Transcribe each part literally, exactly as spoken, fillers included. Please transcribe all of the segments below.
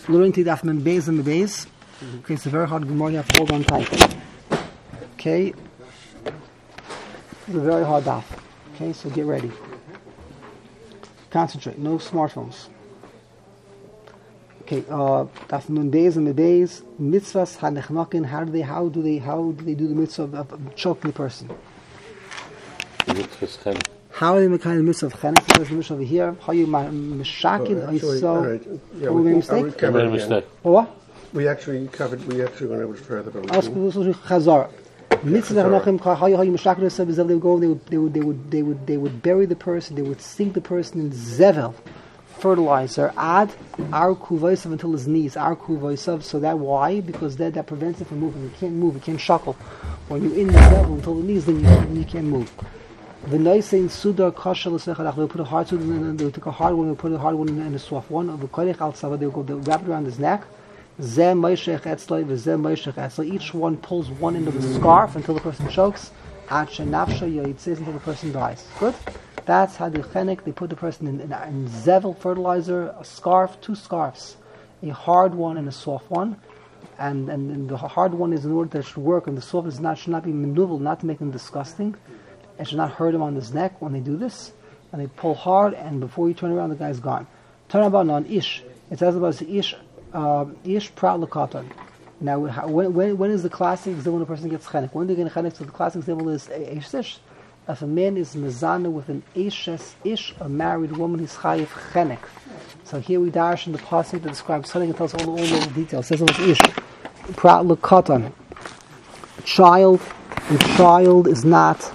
Learning to daf men beis and beis. Okay, it's a very hard Gemara. You have to hold on tight. Okay, it's a very hard daf. Okay, so get ready. Concentrate. No smartphones. Okay, uh, daf men beis and beis. Mitzvahs hanechnakin. How do they? How do they? How do they do the mitzvah of, of, of choking the person? Mitzvahs How are they making the mitzvah of chenek? There's the mitzvah over here. How you mishakin? Oh, actually, so, all right. Yeah, we made a mistake. we covered it again. What? We actually covered. We actually went a little further, but we I was didn't. supposed to chazar. Mitzvah hanachim. How you how you mishakin yourself? They would go. They would they would they would they would they would bury the person. They would sink the person in zevel, fertilizer. Add our kuvaisav until his knees. Our kuvaisav. So that why? Because that that prevents it from moving. You can't move. You can't shackle. When you're in the zevel until the knees, then you, you can't move. The nice saying Sudar Kashal Sechadach, they'll put a hard one, they'll take a hard one, they'll put a hard one in a soft one. Of the Kodech Al Sava, they'll go they'll wrap it around his neck. Zem Maishech Etzloi, Zem Maishech Etzloi. Each one pulls one end of the scarf until the person chokes. Acha Nafsha Yoitzes until the person dies. Good? That's how the chenek, they put the person in, in, in Zevel fertilizer, a scarf, two scarves. A hard one and a soft one. And, and, and the hard one is in order that it should work, and the soft is not, should not be maneuvered, not to make them disgusting. It should not hurt him on his neck when they do this. And they pull hard, and before you turn around, the guy's gone. Turn about on ish. It says about ish, uh, ish prat l'katan. Now, when, when when is the classic example when a person gets chenek? When do they get chenek? So the classic example is ish ish. If a man is mezana with an ishes ish, a married woman, he's chayiv chenek. So here we dash in the pasuk that describes something and tells all the all the details. It says it was ish prat l'katan. Child, and child is not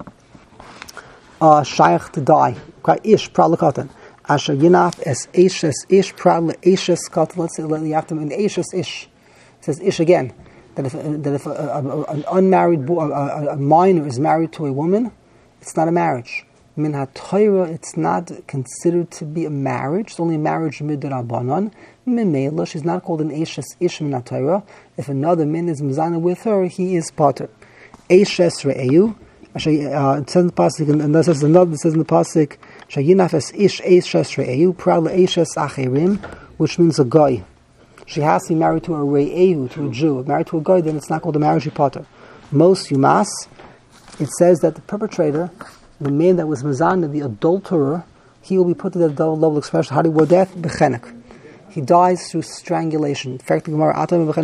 Uh, shaykh to die. Ish pralakatan. Asher yinaf es ishes ish pral ishes katan. Let's say you have to in ishes ish. It says ish again. That if that if a, a, a, an unmarried boy, a, a minor is married to a woman, it's not a marriage. Min haTorah, it's not considered to be a marriage. It's only a marriage midrabanan. Mimela, she's not called an ishes ish min haTorah. If another man is mizana with her, he is pater. Ishes re'eu. Actually, uh, it says in the pasuk, and this is another. It says in the pasuk, "Shayinaf es ish eishes re'ehu pral eishes acherim," which means a guy. She has to be married to a re'ehu, to a Jew. If married to a guy, then it's not called a marriage potter. Most yumas, it says that the perpetrator, the man that was mizana, the adulterer, he will be put to the double level expression. How do you word death? Bechenek. He dies through strangulation. In fact, the Gemara,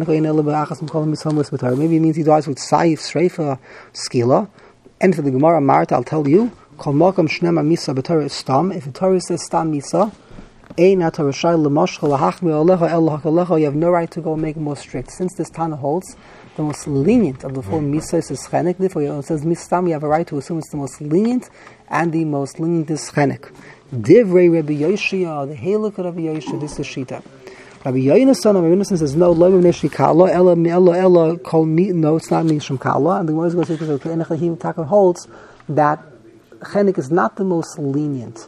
maybe it means he dies with saif, shreifa, skila. And for the Gemara Marta, I'll tell you, Kol Makam Shnema Misa B'Torah Stam. If the Torah says Stam Misa, Ein HaTorah Shai L'Moshcha L'Hachmi Alecha El Hakalecha, you have no right to go and make it more strict. Since this Tana holds, the most lenient of the four Misas is Chenek. Therefore, it says Mistam, you have a right to assume it's the most lenient, and the most lenient is Chenek. Divrei Rabbi Yoshia, the Halak of Rabbi Yoshia, this is Shita. Rabbi Yonasan, Rabbi Yonasan says, no, lo b'nei kala, ella, ella, ella, kol me, no, it's not mishum kala. And the Gemara is going to say, because Enechahim Taka holds that chenek is not the most lenient.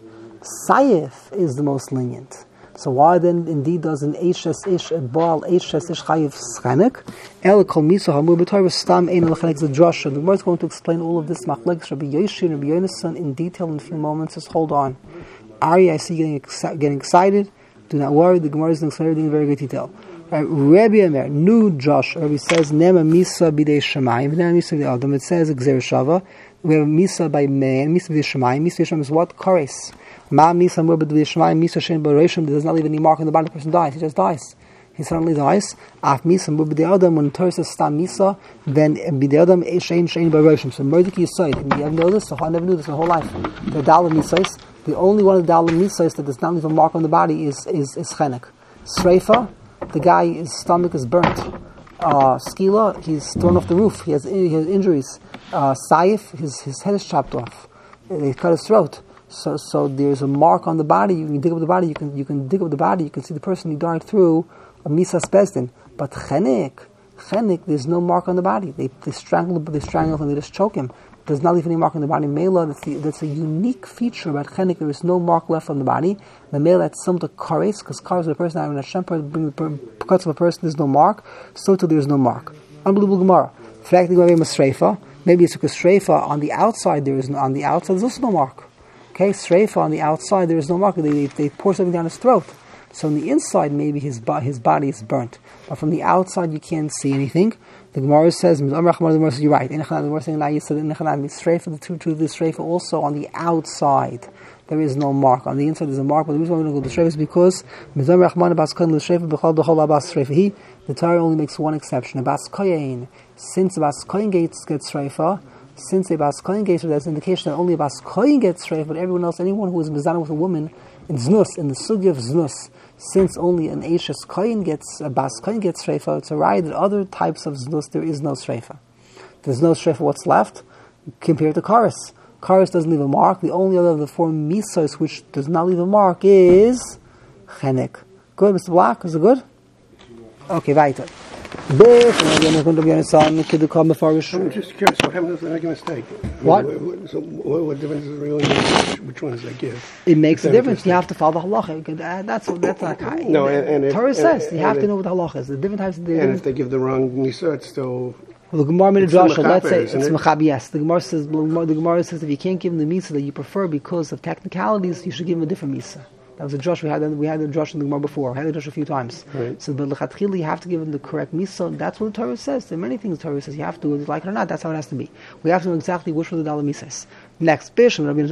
Sayif is the most lenient. So why then indeed does an eishes ish, a baal eishes ish chayiv chenek? Ella kol misa hamur b'torah stam ein el chenek zedrosha. The Gemara is going to explain all of this machlekes Rabbi Yoshi and Rabbi Yonasan in detail in a few moments. Just hold on. Ari, I see getting exci- getting excited. Do not worry, the Gemara is going to explain everything in very good detail. Right, Rabbi Amer, new Josh, Rabbi says, Nema Misa b'dei Shemayim, Nema Misa b'dei Adam, it says, Gzer Shava, we have Misa by man, Misa b'dei Shemayim, Misa b'dei Shemayim is what? Kares. Ma Misa more b'dei Shemayim, Misa Shen b'Roshim, does not leave any mark on the body, the person dies, he just dies. He suddenly dies. Af Misa more b'dei Adam, when the Torah says Stam Misa, then b'dei Adam, Shein Shein b'Roshim. So Mordecai Yisoid, and you know this, so I never knew this my whole life. The Dalam Misais, the only one of the Dalam Misais that does not leave a mark on the body is, is, is Chenek. Sreifa, the guy, his stomach is burnt. Uh, Skila, he's thrown off the roof. He has, he has injuries. Uh, Saif, his, his head is chopped off. They cut his throat. So so there's a mark on the body. You can dig up the body. You can you can dig up the body. You can see the person who died through a Misas Bezdin. But Chenek, Chenek, there's no mark on the body. They they strangle they strangle him. They just choke him. Does not leave any mark on the body. Mela, that's, the, that's a unique feature about chenek. There is no mark left on the body. The mela, that's some to kares, because kares of a person having a shemper, bring the cuts of a person, there's no mark. So too, there's no mark. Unbelievable Gemara. In fact, the Gemara is sreifa. Maybe it's because sreifa on the outside there is no, on the outside there's also no mark. Okay, sreifa on the outside there is no mark. They, they, they pour something down his throat. So on the inside, maybe his bo- his body is burnt, but from the outside you can't see anything. The Gemara says, the Gemara says, you're right. The Gemara saying, "Now you said the truth of the streifa also on the outside. There is no mark. On the inside there's a mark, but the reason why we don't go to the streifa is because the Torah only makes one exception. A bas koyin, since a bas koyin gets gets streifa, since a bas koyin gets, that's an indication that only a bas koyin gets streifa, but everyone else, anyone who is mizana with a woman in znus, in the sugya of znus, since only an Eishes Koyin gets, a Bas Koyin gets Shreifa, it's a right that other types of Znus, there is no Shreifa. There's no Shreifa, what's left? Compared to Karis. Karis doesn't leave a mark. The only other of the four Misos which does not leave a mark is Chenek. Good, Mister Black? Is it good? Okay, weiter. This, and I'm going to be on a song, the kid come before I'm just curious, what happens if I make a mistake? What? What, what, so what, what difference does it really make? Which, which ones I give? It makes a If difference. I You make have to follow the halacha. Uh, That's that's not high. No, and- and if- Torah and- says you and have to if- know what the halacha is. The different types of And the. if they give the wrong Nisa, it's still... Well, the Gemara made a It's drasha. mechaber, Let's say isn't it's it? mechaber. Yes, the Gemara says the Gemara says if you can't give him the misa that you prefer because of technicalities, you should give him a different misa. That was a drush we had. We had the drush in the Gemara before. We had the drush a few times. Right. So, but lechatchila, you have to give him the correct misa. That's what the Torah says. There are many things the Torah says you have to, whether you like it or not. That's how it has to be. We have to know exactly which were the dollar misas. Next, Bishop Rabbi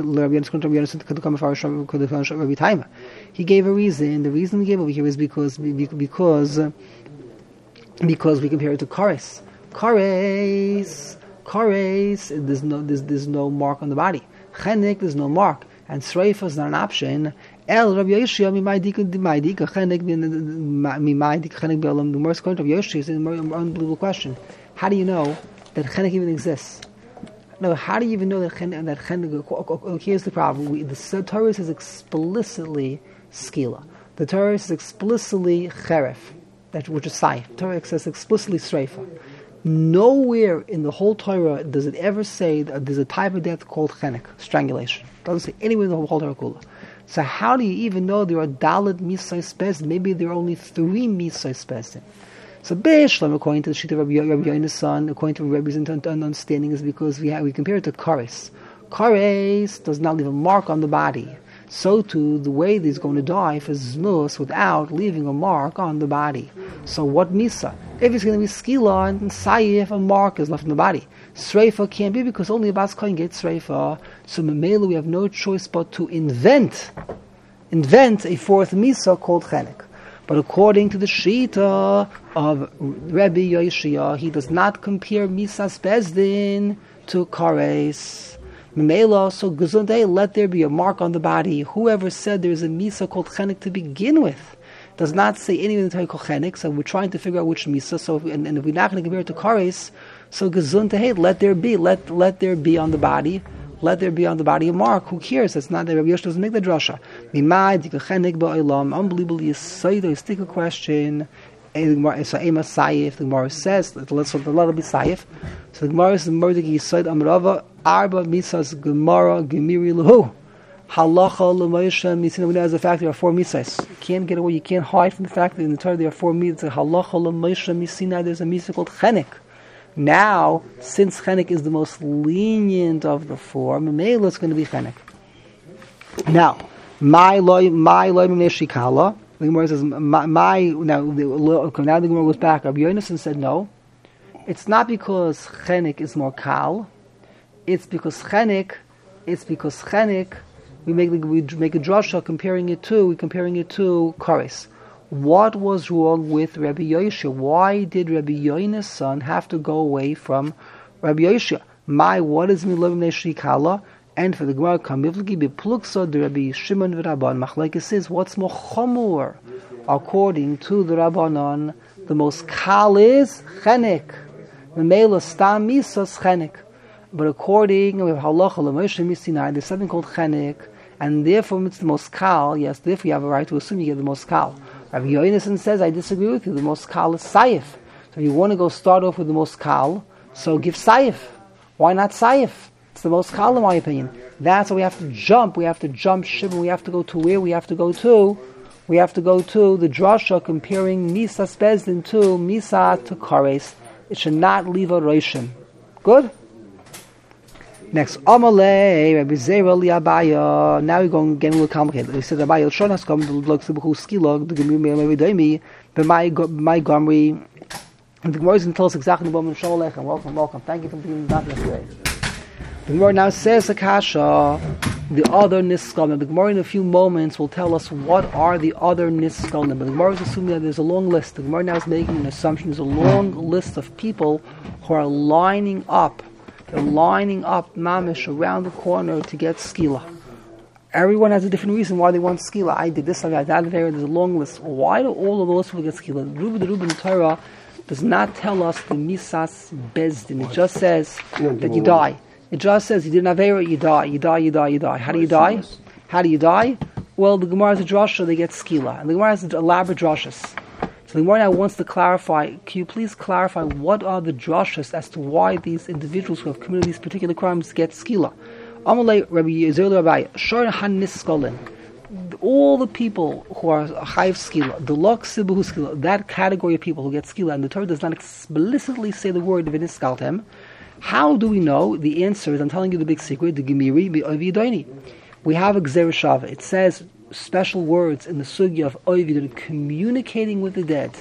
Taima. He gave a reason. The reason he gave over here is because because uh, because we compare it to Kares. Kares, Kares. There's no there's, there's no mark on the body. Chenek, there's no mark. And Sreifa is not an option. El Rabbi Yoshia mi ma'adik ma'adik chenek mi ma'adik chenek be'olam. The Gemara is going to Rabbi Yoshia is an unbelievable question. How do you know that chenek even exists? No, how do you even know that chenek? That chenek. Here's the problem. We, the Torah says explicitly skila. The Torah says explicitly cheref, that which is saif. The Torah says explicitly Sreifa. Nowhere in the whole Torah does it ever say that there's a type of death called chenek, strangulation. It doesn't say anywhere in the whole Torah Kula. So how do you even know there are daled misai spezin? Maybe there are only three misai spezin. So Bishlam, according to the Shita Rabbi Yoina's son, according to Rabbi's understanding, is because we have, we compare it to Kares. Kares does not leave a mark on the body. So too, the way that he's going to die for znus without leaving a mark on the body. So what misa? If it's going to be skila and sayif, a mark is left in the body. Sreifa can't be because only a bas kohen gets sreifa. So memela, we have no choice but to invent, invent a fourth misa called chenek. But according to the shita of Rabbi Yoshia, he does not compare misas bezdin to kares. Memela, so Gesundheit, let there be a mark on the body. Whoever said there is a misa called chenek to begin with does not say anything in the Torah called chenek, so we're trying to figure out which misa. So, if, and, and if we're not going to compare it to kares, so Gesundheit, let there be, let let there be on the body, let there be on the body a mark. Who cares? It's not that Rabbi Yosh doesn't make the drasha. Unbelievably, you say the stick a question. So Ema Saif, the Gemara says, let's let it be Saif. So the Gemara is the Murdik Yisod Amrava Arba Misas Gemara Gemiri Lahu Halacha L'Moshe Misina. We know as a fact there are four misas. You can't get away. You can't hide from the fact that in the Torah there are four misas. Halacha L'Moshe Misina. There's a misa called Chenek. Now, since Chenek is the most lenient of the four, Memela is going to be Chenek. Now, my loy my loy Shikala. The Gemara says, my, my now, the, now the Gemara goes back. Rabbi Yonason said, no, it's not because chenek is more kal. It's because chenek, it's because chenek, we make, we make a drasha comparing it to, we're comparing it to kares. What was wrong with Rabbi Yoshia? Why did Rabbi Yona's son have to go away from Rabbi Yoshia? My, what is milovim neshikala? And for the Gemara, Kamivligi bepluksa the Rabbi Shimon v'Rabban Machlekes says, what's more chomor? According to the Rabbanon, the most kal is chenek. The mela stam misas chenek. But according to halacha l'Moshe Misinai, there's something called chenek, and therefore it's the most kal. Yes, therefore you have a right to assume you get the most kal. Rabbi Yonason says, I disagree with you. The most kal is saif. So if you want to go start off with the most kal, so give saif. Why not saif? It's the most kal in my opinion. That's why we have to jump. We have to jump shib. We have to go to where we have to go to. We have to go to the drasha comparing Misa Spezdin to Misa to Kares. It should not leave a roshim. Good? Next, Amalei, Rabbi Zera li Abaya. Now we're going again a little complicated. He said, Abaya, Shon has come to look to the Skilog, the Gemiri, Maybe Daimi, but my my Gomri. And the Gemara is going to tell us exactly what Shalom Aleichem. Welcome, welcome. Thank you for being back yesterday. The Gemara now says, Akasha, the other Niskalim. The Gemara in a few moments will tell us what are the other Niskalim. But the Gemara is assuming that there's a long list. The Gemara now is making an assumption. There's a long list of people who are lining up. They're lining up mamish around the corner to get skila. Everyone has a different reason why they want skila. I did this, I got that. There's a long list. Why do all of those people get skila? The Reuben, the Reuben Torah does not tell us the misas bezdin. It just says that you die. It just says you did an avera, you die, you die, you die, you die. How do you die? How do you die? Well, the Gemara has a drasha, they get skila, and the Gemara has elaborate drashas. So the Gemara now wants to clarify. Can you please clarify what are the drashas as to why these individuals who have committed these particular crimes get skila? Amalei Rabbi Yezer Rabbi Shor Han Niskolin. All the people who are chayiv skila, the lok sibuhu skila, that category of people who get skila, and the Torah does not explicitly say the word v'niskaltem. How do we know? The answer is, I'm telling you the big secret, the Gemiri Oividoini. We have a Gzera Shava. It says special words in the sugya of Oivid, communicating with the dead.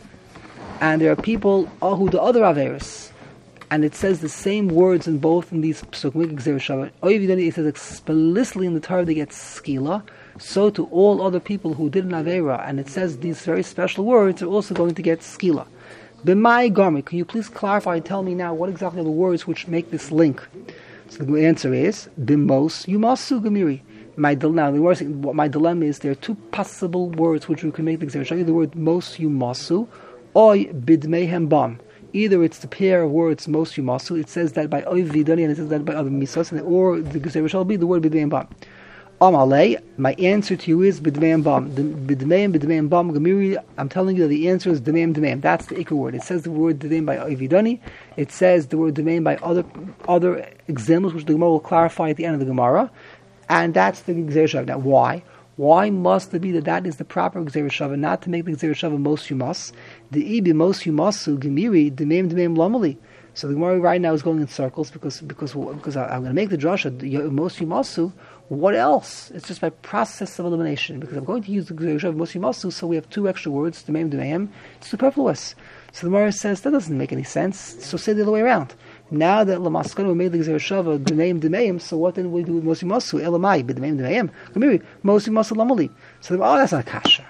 And there are people who do other Averis. And it says the same words in both in these psukim, Gzera Shava. Oividoni, it says explicitly in the Torah they get skila. So to all other people who did an Avera, and it says these very special words, are also going to get skila. B'mai garmi, can you please clarify and tell me now what exactly are the words which make this link? So the answer is b'mos yumasu gemiri. My now the words, what my dilemma is, there are two possible words which we can make the example. Show you the word mos yumasu or bidmehem bam. Either it's the pair of words mos yumasu. It says that by oiv vidani and it says that by other misas, and or the example shall be the word bidmehem bam. Amalei, my answer to you is bidmehem bam. Bidmehem bidmehem bam gemiri. I'm telling you that the answer is dmehem dmehem. That's the ikar word. It says the word dmehem by oiv vidani. It says the word dmehem by other other examples which the Gemara will clarify at the end of the Gemara. And that's the Gzera Shava. Now, why? Why must it be that that is the proper Gzera Shava, not to make the Gzera Shava mos yumas? The ibi mos yumasu gemiri dmeim dmeim lamali. So the Gemara right now is going in circles because because because I'm going to make the drasha mos yumasu. What else? It's just by process of elimination because I'm going to use the Gzera Shava mos yumasu. So we have two extra words dmeim dmeim. It's superfluous. So the Gemara says that doesn't make any sense. So say the other way around. Now that Lamaskana we made the Gzera Shava D'meim D'meim, so what then we do with Mosi Masu? Elamai B'D'meim D'meim. Maybe Mosi Masu Lamali. So oh, that's not kasha.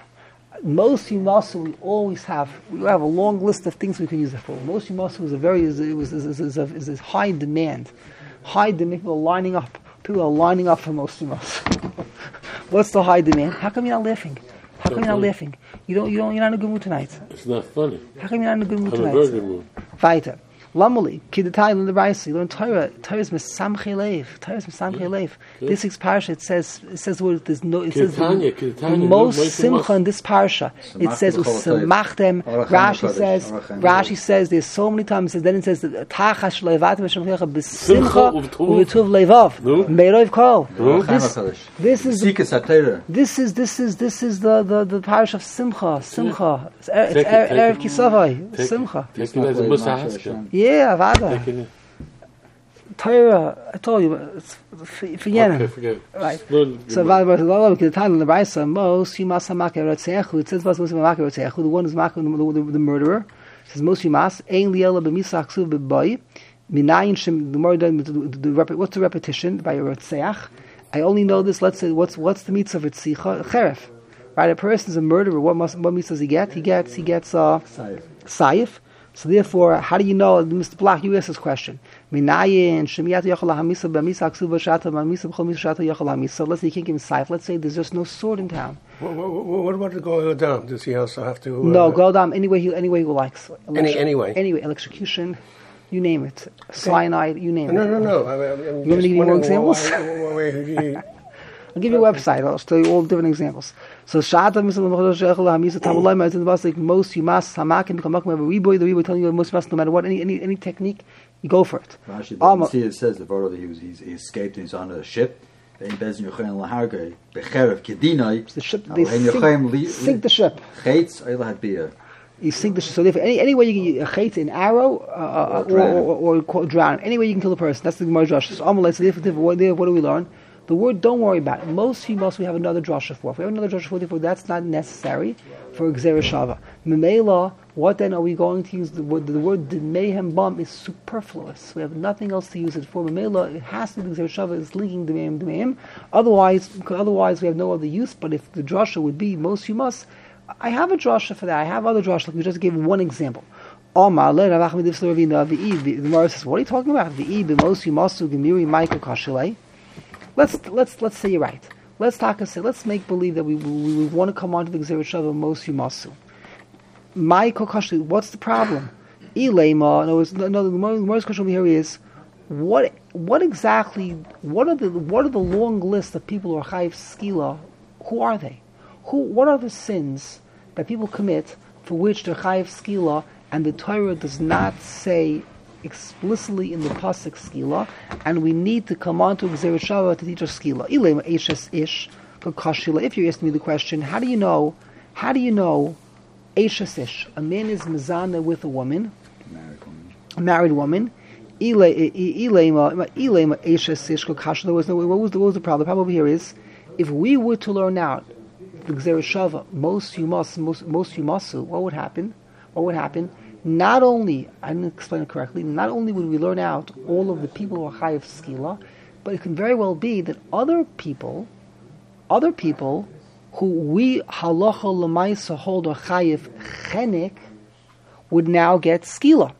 Mosi Masu we always have. We have a long list of things we can use it for. Mosi Masu is a very is is is is, is, a, is a high demand, high demand. People are lining up. People are lining up for Mosi Masu. What's the high demand? How come you're not laughing? How come you're not laughing? You don't. You don't. You're not in a good mood tonight. It's not funny. How come you're not in a good mood I'm tonight? in a very good mood. Weiter. Lamali, Kidatai in the Raisa, you learn Torah, Torah is Mesamche Lev, Torah is Mesamche Lev. This week's parsha, it says, it says the word, there's no, it says the, the most simcha in this parsha. It says, Usamachtem, Rashi says, Rashi says, there's so many times, then it says, Tachash Levat, Meshamchecha, Besimcha, Uvetuv Levav, Meirov Kol. This is, this is, this is, this is the, the, the parsha of Simcha, Simcha. It's Erev Kisavai, Simcha. Take it as a Musa. Yeah, Avada. Torah, I told you, it's for Yemen. Okay, forget it. Right. So, Avada, the time in the Raisa, Mos, Yumas HaMaker Rotzechu, it says, Mos HaMaker Rotzechu, the one is the, the, the murderer. It says, Mos Yumas, Ein Liela B'Misa Aksuv B'Boi, Minayin Shem, the murder, what's the repetition? By Rotzeach. I only know this, let's say, what's what's the mitzvah of Ritzicha? Cheref. Right, a person's a murderer, what, must, what mitzvah does he get? He gets, he gets, uh, Saif. So therefore, how do you know, Mister Black, you asked this question. Minayin, Shemiyat Yachal HaMisa, B'Misa Aksuv B'Shata, B'Misa B'Chol Misa Shata Yachal HaMisa. Let's say you can't give him Saif. Let's say there's just no sword in town. What, what, what about the Goel Adam? Does he also have to... Uh, no, Goel Adam, any way he, any way he likes. Any, anyway. Anyway, electrocution, you name it. Cyanide, you name no, it. No, no, no. I mean, I'm you want me to give you more examples? Why, why, why, why, I'll give you a website. I'll tell you all different examples. So, Shata Misal Hamisa Tamalai, it's in the bus like most you must Hamakim become Makim have a reboy. The reboy telling you most must no matter what any any any technique, you go for it. Rashi, um, see it says the photo that he was he's, he escaped and he's on a ship. It's the ship. They sink, sink the ship. Chaitz Eila Hadbiyah. You sink the so therefore any any way you can a chait an arrow uh, or, or, or, or, or drown. Any way you can kill a person. That's the Gemara drasha. So Amalei, so therefore, therefore, what, what do we learn? The word don't worry about it. Most females we have another drasha for. If we have another drasha for, therefore that's not necessary for Gzera Shava. Memela, what then are we going to use? The word the word Mayhem Bum is superfluous. We have nothing else to use it for. Memela, it has to be Gzera Shava is linking the Mayhem Mayhem. Otherwise, otherwise we have no other use. But if the drasha would be most you must, I have a drasha for that. I have other drasha. Like we just gave one example. The Gemara says, what are you talking about? Let's let's let's say you're right. Let's talk and say. Let's make believe that we we, we want to come on to the Gzera Shava most Yumasu. My kokashli. What's the problem? Ilema. No, it's, no. The Gemara's question over here is what what exactly? What are the what are the long list of people who are chayiv skila? Who are they? Who? What are the sins that people commit for which they're chayiv skila? And the Torah does not say explicitly in the pasuk skila, and we need to come on to Gzera Shava to teach us skila. Ilema eshes ish kakashila. If you're asking me the question, how do you know? How do you know eshes ish? A man is mezana with a woman, Married woman. a married woman. Ilema ilema eshes ish kakashila. There was no. What was the what was the problem? The problem over here is if we were to learn out the Gzera Shava most yumas most most yumasu, what would happen? What would happen? Not only, I didn't explain it correctly, not only would we learn out all of the people who are chayiv skila, but it can very well be that other people, other people who we halacha lemaisa hold are chayiv chenek, would now get skila.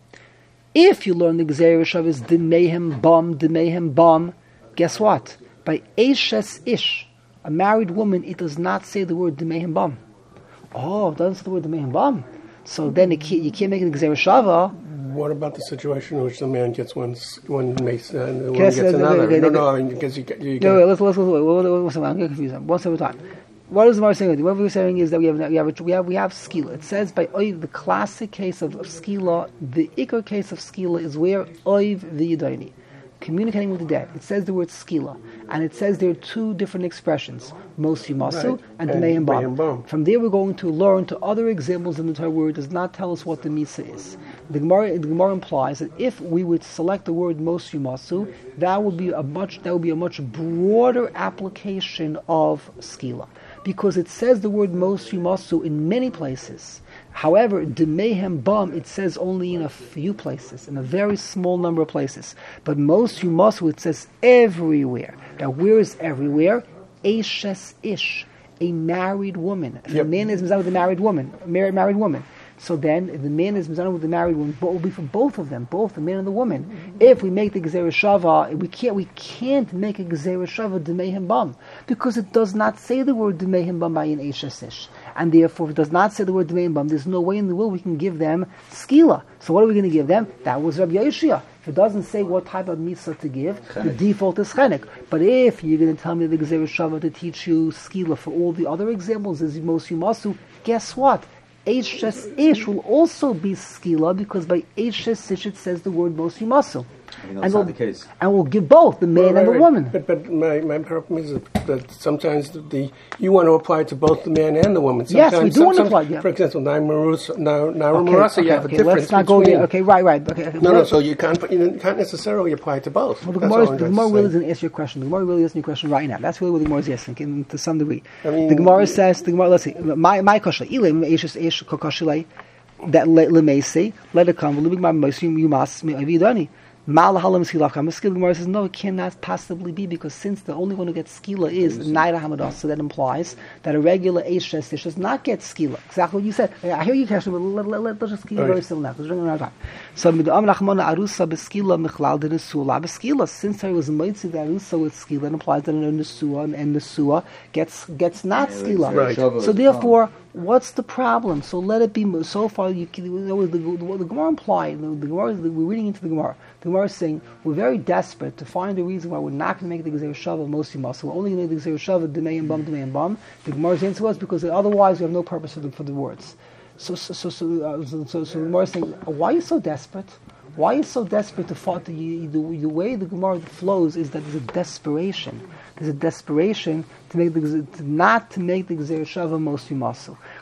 If you learn the Gzera Shava is demehem bam, demehem bam, guess what? By eshes ish, a married woman, it does not say the word demehem bam. Oh, it doesn't say the word demehem bam. So then it can't, you can't make it Gzera Shava. What about the situation in which the man gets one one mace and the woman gets another? No, no, I mean, because you get... You no, wait, let's, let's, let's, wait, wait, wait, wait, I'm getting confused. One step at a time. What is the Gemara saying? What we're saying is that we have we have we have, we have skila. It says by oiv, the classic case of, of skila, the ikar case of skila is where oiv the yidayni, communicating with the dead. It says the word skila, and it says there are two different expressions, mosi masu right. and and dmei bam. bam. From there, we're going to learn to other examples in the Torah where it does not tell us what the misa is. The Gemara, the Gemara implies that if we would select the word mosi masu, that would be a much that would be a much broader application of skila, because it says the word mosi masu in many places. However, Demehem Bam, it says only in a few places, in a very small number of places. But most Yumasu, it says everywhere. Now, where is everywhere? Eshes Ish, a married woman. If Yep. a man is mizan with a married woman, a married, married woman. So then, if the man is mizan with the married woman, but it will be for both of them, both the man and the woman. If we make the Gzera Shava, we can't, we can't make a Gzera Shava Demehem Bam, because it does not say the word Demehem Bam by an Eshes Ish. And therefore, if it does not say the word Demehem Bam, there's no way in the world we can give them skila. So what are we going to give them? That was Rabbi Yoshia. If it doesn't say what type of mitzvah to give, chenek. The default is chenek. But if you're going to tell me the Gzera Shava to teach you skila for all the other examples, as Mosu Masu, guess what? Eshes Ish will also be skila, because by Eshes Ish it says the word Mosu Masu. And And we'll, we'll, the case. and we'll give both, the man Right, and the right. woman. But, but my, my problem is that sometimes the, the you want to apply to both the man and the woman. Yes, Sometimes, we do some, want to some- apply, yeah. For example, Naimarus, Okay, Marasa, okay, you have okay, a difference let's not go between... there. Okay, right, right. Okay, okay. No, no, so you can't, you can't necessarily apply to both. Well, the That's Gemara, all I'm the trying to Gemara say. really doesn't answer your question. The Gemara really answers your question right now. That's really what the Gemara is asking, in, to some degree. I mean- the Gemara says, the Gemara, let's see, my my kashla, ilim eshes ish kokashilei, that lemesi, let it come, v'lubik ma mosim yumas mi avidani. Mal halam skila kam. The Gemara says no, it cannot possibly be, because since the only one who gets skila is naira hamadah, so that implies that a regular eshes ish does not get skila. Exactly what you said. I hear you, Kesha, but let, let, let, let's just keep it very simple now, because we're running out of time. So midam nachmana arusa beskila michlal de nesula beskila. Since I was mitzi the arusa with skila, it implies that a nesua and, and nesua gets gets not Yeah, skila. Right. So therefore, what's the problem? So let it be. So far, you can, you know, the, the, the Gemara implied. The, the Gemara, the, we're reading into the Gemara. The Gemara is saying we're very desperate to find a reason why we're not going to make the Gzera Shava Mosi Mas. We're only going to make the Gzera Shava Demei and Bam Demei and Bam. The Gemara's answer was because otherwise we have no purpose for the, for the words. So so so so, uh, so, so, so the Gemara is saying, why are you so desperate? Why are you so desperate to fight? The, the, the way the Gemara flows is that there's a desperation. There's a desperation to make the to not to make the Gzera Shava Mosi Masu.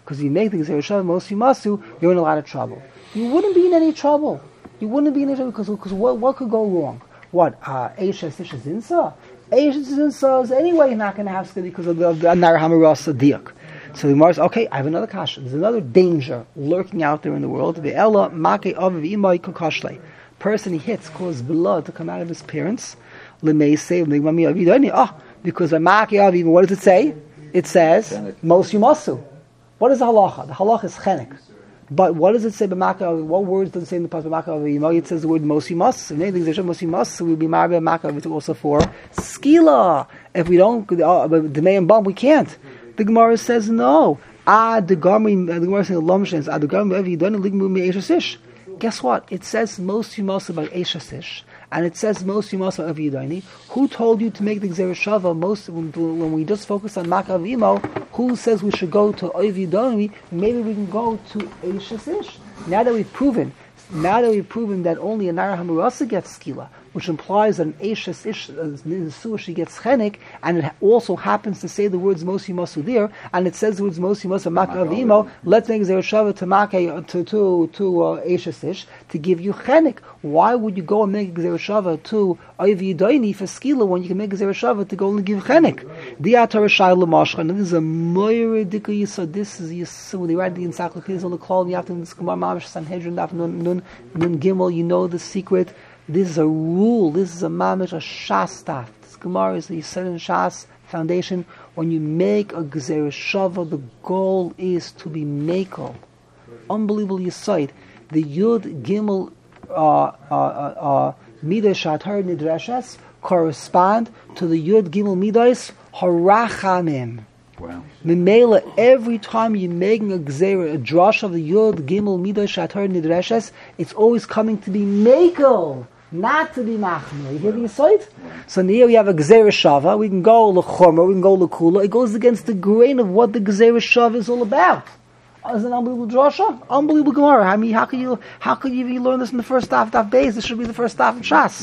Because you make the Gzeira Shava Mosi Masu, you're in a lot of trouble. You wouldn't be in any trouble. You wouldn't be in any trouble because, because what, what could go wrong? What? Eisha Sisha Zinsa? Eisha Zinsa is anyway not going to have skiddy because of the Nar Hamarasa Diak. So the Gemara says, okay, I have another kasha. There's another danger lurking out there in the world. Ve'ela make aviv imay kakashlei. Person he hits causes blood to come out of his parents. L'meisei l'migmami avidoni. Ah, because by make aviv, what does it say? It says mos yumasu. What is the halacha? The halacha is chenek. But what does it say by make aviv? What words does it say in the pasuk by make aviv? It says the word mos yumasu. And anything there's mos yumasu, we'll be married by make aviv also for skila. If we don't, uh, the may and bum, we can't. The Gemara says no. Ah, the Gemara, the Gemara says Lomshens. Ah, the Gemara ever you done ligmu me eishasish. Guess what? It says most yumasa by eishasish, and it says most yumasa ever you done. Who told you to make the Gzeira Shava? Most when, when we just focus on Makav Imo, who says we should go to Oiv Yidoni? Maybe we can go to eishasish. Now that we've proven, now that we've proven that only a Nara Hamurasa gets skila, which implies that an Eishes Ish, uh, she gets chenik, and it also happens to say the words Mosi Masu there, and it says the words Mosi Masu Makavimo, let's make Gzeira Shava to Make, to, to, to uh, Eishes Ish, to give you chenik. Why would you go and make Gzeira Shava to Oiv Yidoini for skila when you can make Gzeira Shava to go and give chenik? Diatar Shai L'Mashcha, and this is a Moira Dika Yisod, this is Yisod, they write the encyclopedias on the call, you have to, this Gemara Mamash Sanhedrin, Nun, Nun, Nun Gimel, you know the secret. This is a rule. This is a mamish, a shas staff. This Gemara is the Yisod and Shas foundation. When you make a Gzeira Shava, the goal is to be mekel. Unbelievable Yisod. The Yud Gimel uh, uh, uh, Midah Shatar Nidreshes correspond to the Yud Gimel Midas Harachamim. Wow. Memela, every time you're making a Gzeira, a drash of the Yud Gimel Midah Shatar Nidreshes, it's always coming to be mekel. Not to be machmir. You hear the Yisod? So now we have a Gzeira Shava. We can go l'chomer, we can go l'kula. It goes against the grain of what the Gzeira Shava is all about. It's an unbelievable drasha, unbelievable Gemara. I mean, how could you, how could you even learn this in the first daf, daf base? This should be the first daf in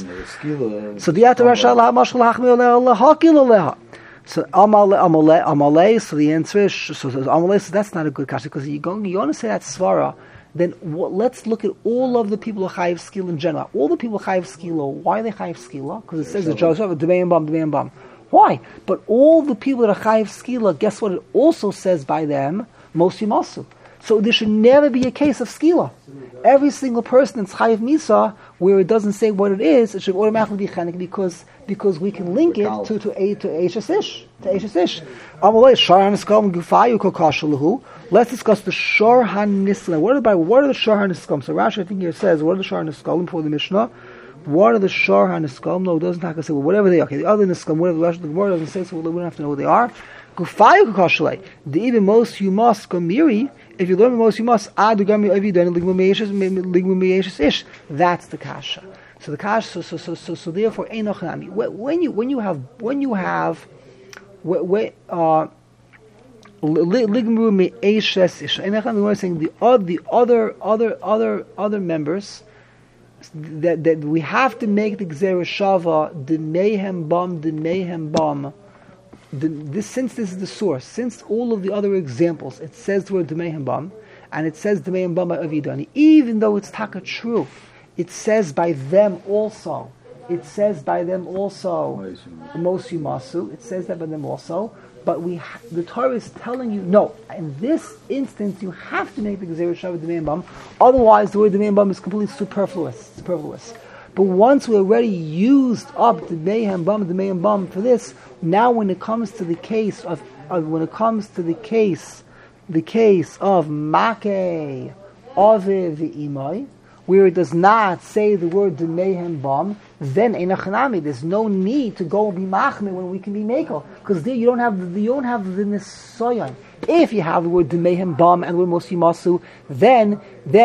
Shas. So the Atar Shallah Mashal Hachmir Leha Hakil Leha. So Amale Amale Amale. So the answer is so Amale. So that's not a good kasha because you going, you want to say that svara. Then what, let's look at all of the people who chayiv skila in general. All the people who chayiv skila, why are they chayiv skila? Because it says the Joseph, Dmeim Bam, Dmeim Bam. Why? But all the people that are chayiv skila, guess what? It also says by them, Mosi Masu. So there should never be a case of skila. Every single person that's chayiv misa, where it doesn't say what it is, it should automatically be chenek because because we can link it to to a to eishes ish to eishes ish. Amalei shar haniskom gufayu kokashalahu. Let's discuss the shor haniskom. What are the what are the shor haniskom? So Rashi I think here says what are the shor haniskom before the Mishnah? What are the shor haniskom? No, it doesn't have to say well, whatever they are. Okay, the other niskom, whatever the Rashi the Gemara doesn't say, so we don't have to know what they are. Gufayu kokashalei. The even most you must komiri. If you learn most, you must add the gami avidan ligmu ish. That's the kasha. So the kasha. So so so so, so therefore, einochnami. When you when you have when you have uh ligmu meishes ish. Einochnami. We're saying the other the other other other other members that that we have to make the Gzeira Shava the mayhem bam the mayhem bam. The, this, since this is the source, since all of the other examples, it says the word D'meihem Bam, and it says D'meihem Bam by Avidani, even though it's taka true, it says by them also. It says by them also, Mosi Masu. It says that by them also. But we, ha- the Torah is telling you, no, in this instance, you have to make the Gzeira Shava D'meihem Bam. Otherwise, the word D'meihem Bam is completely superfluous. Superfluous. But once we already used up the mayhem bum, the mayhem bum for this, now when it comes to the case of, uh, when it comes to the case, the case of make aviv imay, where it does not say the word the mayhem bum, then enachanami. There's no need to go and be machme when we can be mekel, because there you don't have the, you don't have the nesoyan. If you have the word the mayhem bum and the word mosi masu, then then.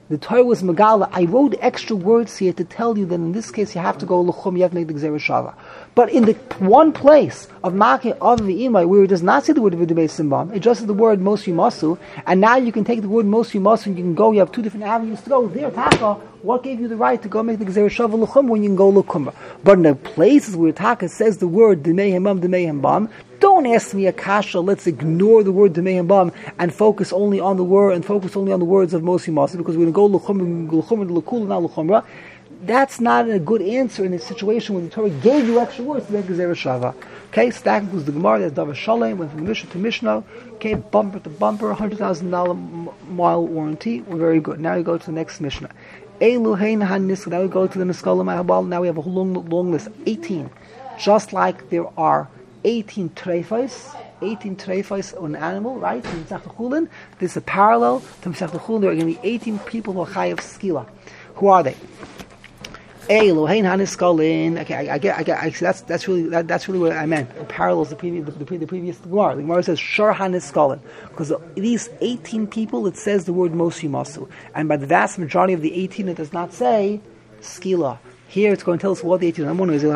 The Torah was Megala. I wrote extra words here to tell you that in this case you have to go L'chum, you have to make the Gzera Shava. But in the one place of Makeh of the Imai where it does not say the word Vidubei Simbam, it just says the word Mosu Masu, and now you can take the word Mosu Masu and you can go, you have two different avenues to go. There, Taka, what gave you the right to go make the Gzera Shava L'chum when you can go L'chum? But in the places where Taka says the word Demei Hemam, Demei Hembam, don't ask me a kasha, let's ignore the word Demei Hembam and focus only on the word and focus only on the words of Mosi Masu, because we're going to go L'chum, L'chum, and L'kul, not L'chumra. That's not a good answer in a situation where the Torah gave you extra words to make Gzera Shava. Okay, so that concludes the Gemara. That's Davar Shalem, went from Mishnah to Mishnah. Okay, bumper to bumper, one hundred thousand dollars mile warranty. We're very good. Now we go to the next Mishnah. Eluhein HaNiska. Now we go to the Niskala Mahabal. Now we have a long, long list. eighteen. Just like there are eighteen treifos, eighteen treifos on an animal, right? In Masechta Chulin, this is a parallel to Masechta Chulin. There are going to be eighteen people who are chayav skila. Who are they? Elohein haniskalin. Okay, I, I get, I get. I, that's that's really that, that's really what I meant. It parallels the previous the, the, the previous Gemara. The Gemara says shor haniskalin because these eighteen people it says the word mosi masu, and by the vast majority of the eighteen it does not say skila. Here it's going to tell us what the eighteen. One is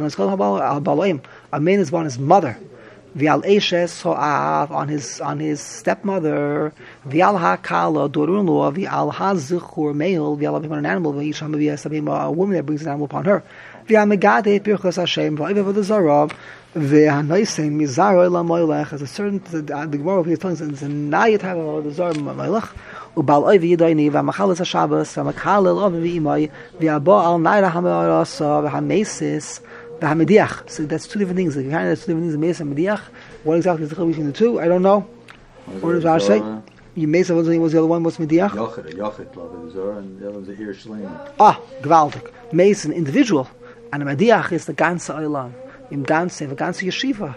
a man is born his mother. V'al eshes ho'av on his on his stepmother. V'al ha'kala daughter-in-law. V'al ha'zichur male. V'al upon an animal. V'yisham v'yasabim a woman that brings an animal upon her. V'al megade pirchos Hashem. V'ayvev v'dazarav. V'hanoisem mizaro lamoylech. As a certain the Gemara of his tongues is a nayat have the zar moylech. Ubal oy v'yidoyni v'machalas haShabbos v'makalel oy v'imay v'abo al naira hameirasa v'hamesis. So that's two different things. The kind of that's two different things. The Mesa and Mediach. What exactly is the difference between the two? I don't know. What does Rashi say? You Mesa was the other one. What's Mediach? Yochid, Yochid, love the and the other one's a Ir Shleim. Ah, gewaltig. Mesa, an individual, and a Mediach is the ganze Olam. Im ganze, the ganze Yeshiva.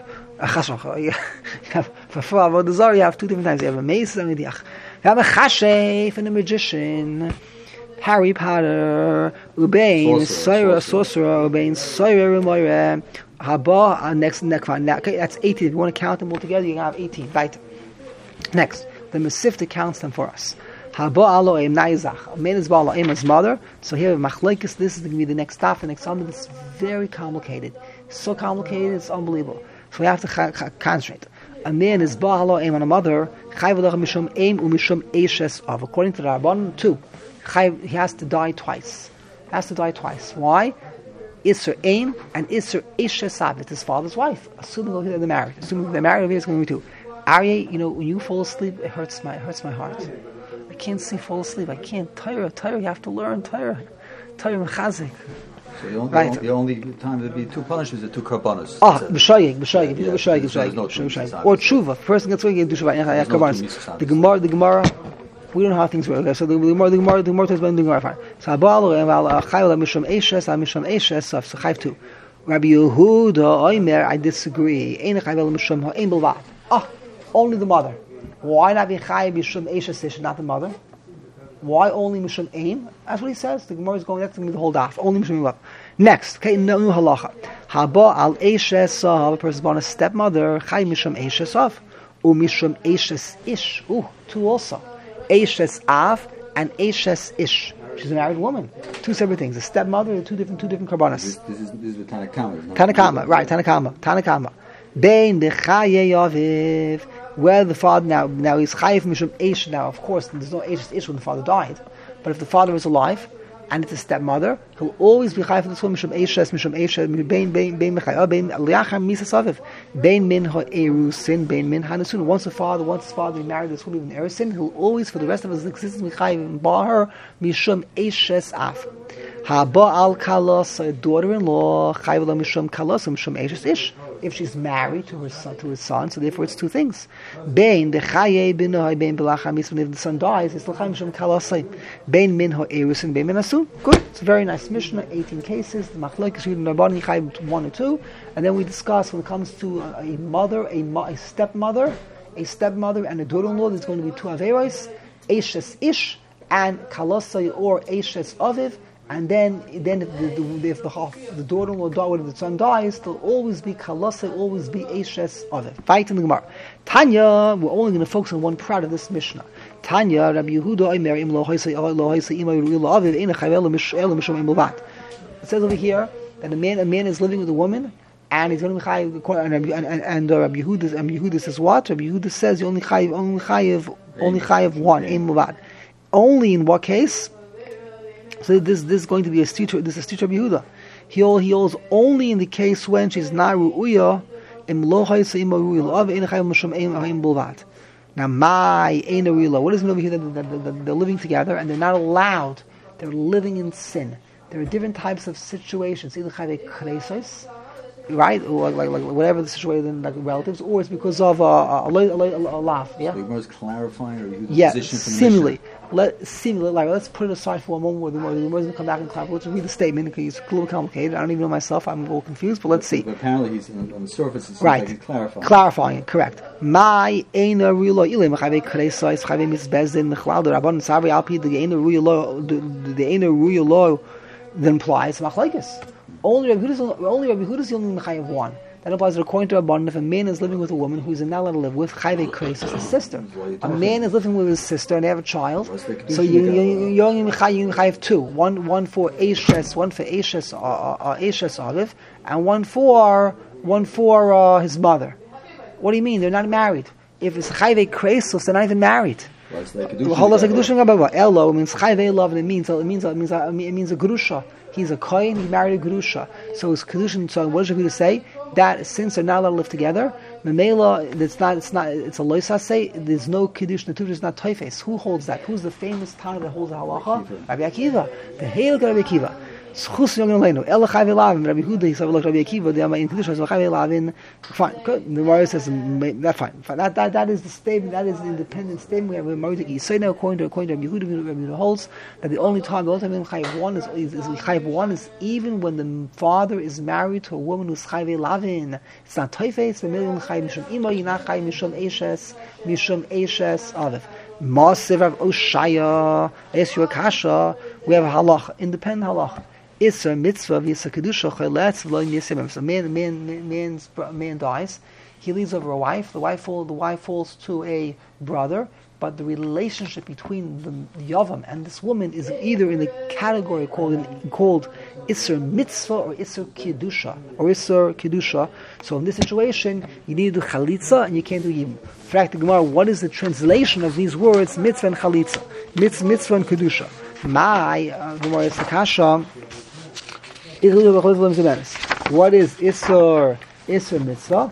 For four avodah zarah, you have two different times. You have a Mesa and a Mediach. You have a Chashef and a magician. Harry Potter, Ubain, Soira, Sorcerer, Ubain, Soira, Moira, Haba, next, next one. Okay, that's eighteen. If you want to count them all together, you have eighteen. Right. Next, the Mesifta counts them for us. Haba Aloim Naizach. A man is Balaim his mother. So here, Machlekes, this is going to be the next stuff, the next something that's very complicated. So complicated, it's unbelievable. So we have to ca- ca- concentrate. A man is Balaim on a mother. Chayvadach Mishum Aim Umishum Eishes Av. According to the Rabban, two. He has to die twice. He has to die twice. Why? Isser Aim and Isser Eshes Avit, his father's wife. Assuming they're married. Assuming they're married, it's going to be two. Aryeh, you know, when you fall asleep, it hurts my it hurts my heart. I can't see fall asleep. I can't. Torah, Torah, you have to learn Torah. Torah Mechazik. So the only, right. the only time there'd be two punishments are two karbanos. Ah, b'shayik, b'shayik, b'shayik, b'shayik. Or tshuva. First, that's what you do tshuva. The Gemara, the Gemara. We don't know how things work. So the Gemara, the Gemara, the Gemara tells us the Gemara. Fine. So Abalo and Al Chayla Mishum Eishes, Al Mishum Eishes. So Chayv two. Rabbi Yehuda Oimer, I disagree. Ein Chayvel Mishum Ha'Ein Bilvad. Ah, only the mother. Why not be Chayv Mishum Eishes, not the mother? Why only Mishum Aim? That's what he says. The Gemara is going. That's going to be the whole daf. Only Mishum Bilvad. Next, okay, no new halacha. Haba Al Eishes. A person born a stepmother. Chayv Mishum Eishes of. U Mishum Eishes Ish. Ooh, two also. Eishes Av and Eishes Ish. She's a married woman. Two separate things. A stepmother, two different, two different karbanas. This, this is this is the Tanakama. Tanakama, right? Tanakama, Tanakama. Bein the Chaye Yaviv. Where the father now, now he's Chayiv Mishum Eish. Now, of course, there's no Eishes Ish when the father died. But if the father is alive and it's a stepmother, he'll always be Chayiv for this one Mishum Eishes, Mishum Eishes, Bein Bein Bein Mechayah, Bein Liacham Misas Aviv, Bein Min Ha'erusin, Bein Min Hanasun. Once the father, once his father married this woman in Erusin, he'll always, for the rest of his existence, be Chayiv and bar her Mishum Eishes Av. Haba al Kalos, a daughter-in-law, Chayiv la Mishum Kalos, Mishum Eishes Ish. If she's married to her son, to his son, so therefore it's two things. Bein the Chaye bin Ha'y Bein Belacha Misum. If the son dies, it's l'chaim Mishum Kalos. Bein Min Ha'erusin, Bein Min Asun. Good. It's a very nice Mishnah. eighteen cases. The Machlokes read in Rabbanan Chayiv one or two, and then we discuss when it comes to a, a mother, a, a stepmother, a stepmother, and a daughter-in-law. There's going to be two averos, Eishes Ish and Kalosai or Eishes Aviv. And then, then if the, the, if the, the daughter-in-law dies, if the son dies, there'll always be Kalosai, always be Eishes Aviv. Fight in the Gemara. Tanya, we're only going to focus on one part of this Mishnah. Tanya, Rabbi Yehuda, Omer, Im lo hoysei lo hoysei imay ru'il aviv, ein chayvel mishel mishum imovat. It says over here that a man, a man is living with a woman, and he's only chayiv. And and, and, and uh, Rabbi Yehuda, Rabbi Yehuda says what? Rabbi Yehuda says you only chayiv, only chayiv, only chayiv one imovat. Only in what case? So this this is going to be a stitcher. This is a stitcher Rabbi Yehuda. He he holds only in the case when she's not ru'uya. Im lo hoysei imay ru'il aviv, ein chayvel mishum imovat. Now, my Eina Rila, what does it mean over here that, that, that, that they're living together and they're not allowed? They're living in sin. There are different types of situations. Either chayve kresos, right, or like, like whatever the situation, like relatives, or it's because of a a, a, a, a laugh. Yeah. So Gemara is clarifying, or you the yeah, position from the seemingly. Let seemingly like let's put it aside for a moment where the Gemara is going to come back and clarify. Let's read the statement because it's a little complicated. I don't even know myself. I'm a little confused, but let's see. But apparently, he's on, on the surface. It seems right. like he's clarifying. Clarifying, correct. My Eina Rila Ilim Chayve Kresos Chayve Misbezin Mechlal the Rabban Sabri Alpi the Eina Rila the Eina Rila that implies machlekes. Only Rabbi Huda only Rabbi Huda is the only Chayiv one. That implies that according to Rabban, if a man is living with a woman who is not allowed to live with, Chayve Kresos, his sister. A man is living with his sister and they have a child. So you you you only Chayiv two. One one for Eshes, one for Eshes uh, Eshes Aviv, and one for one for uh, his mother. What do you mean? They're not married. If it's Chayve Kresos, they're not even married. Hold on, like Elo means Chayve love, and it means it means it means it means a grusha. He's a kohen. He married a grusha. So it's kedushin. So what does Rabbi say? That since they're not allowed to live together, memela, it's not. It's not. It's a loisa say. There's no kiddush. Natuv is not toifes. Who holds that? Who's the famous Tana that holds the halacha? Rabbi Akiva. The hail Rabbi Akiva. Schus young leinu. El chayve lavin. Rabbi Huda. He said, "Look, Rabbi Akiva. They are in kedusha. So chayve lavin." Fine. Good. The Gemara says that fine. Fine. That that that is the statement. That is the independent statement. We have a Maridiki. So now, according to according to Rabbi Huda, Rabbi Huda holds that the only time the only time chayve one is is, is chayve one is even when the father is married to a woman who's chayve lavin. It's not toifes. The million chayve mishum imo. You're not chayve mishum eshes mishum eshes aviv. Masiv of Oshaya. Esyu Akasha. We have a halach, independent halach. Isser mitzvah v'yisa kedusha choletz v'lo nisimim. So man, man, man's man dies. He leaves over a wife. The wife fall, the wife falls to a brother. But the relationship between the yavam and this woman is either in the category called in, called isser mitzvah or isser kedusha or isser kedusha. So in this situation, you need to do chalitza and you can't do yibum. In fact, the Gemara, what is the translation of these words mitzvah and chalitza? Mitz, mitzvah and kedusha. My uh, Gemara is the kasha. What is Isser Isser Mitzvah?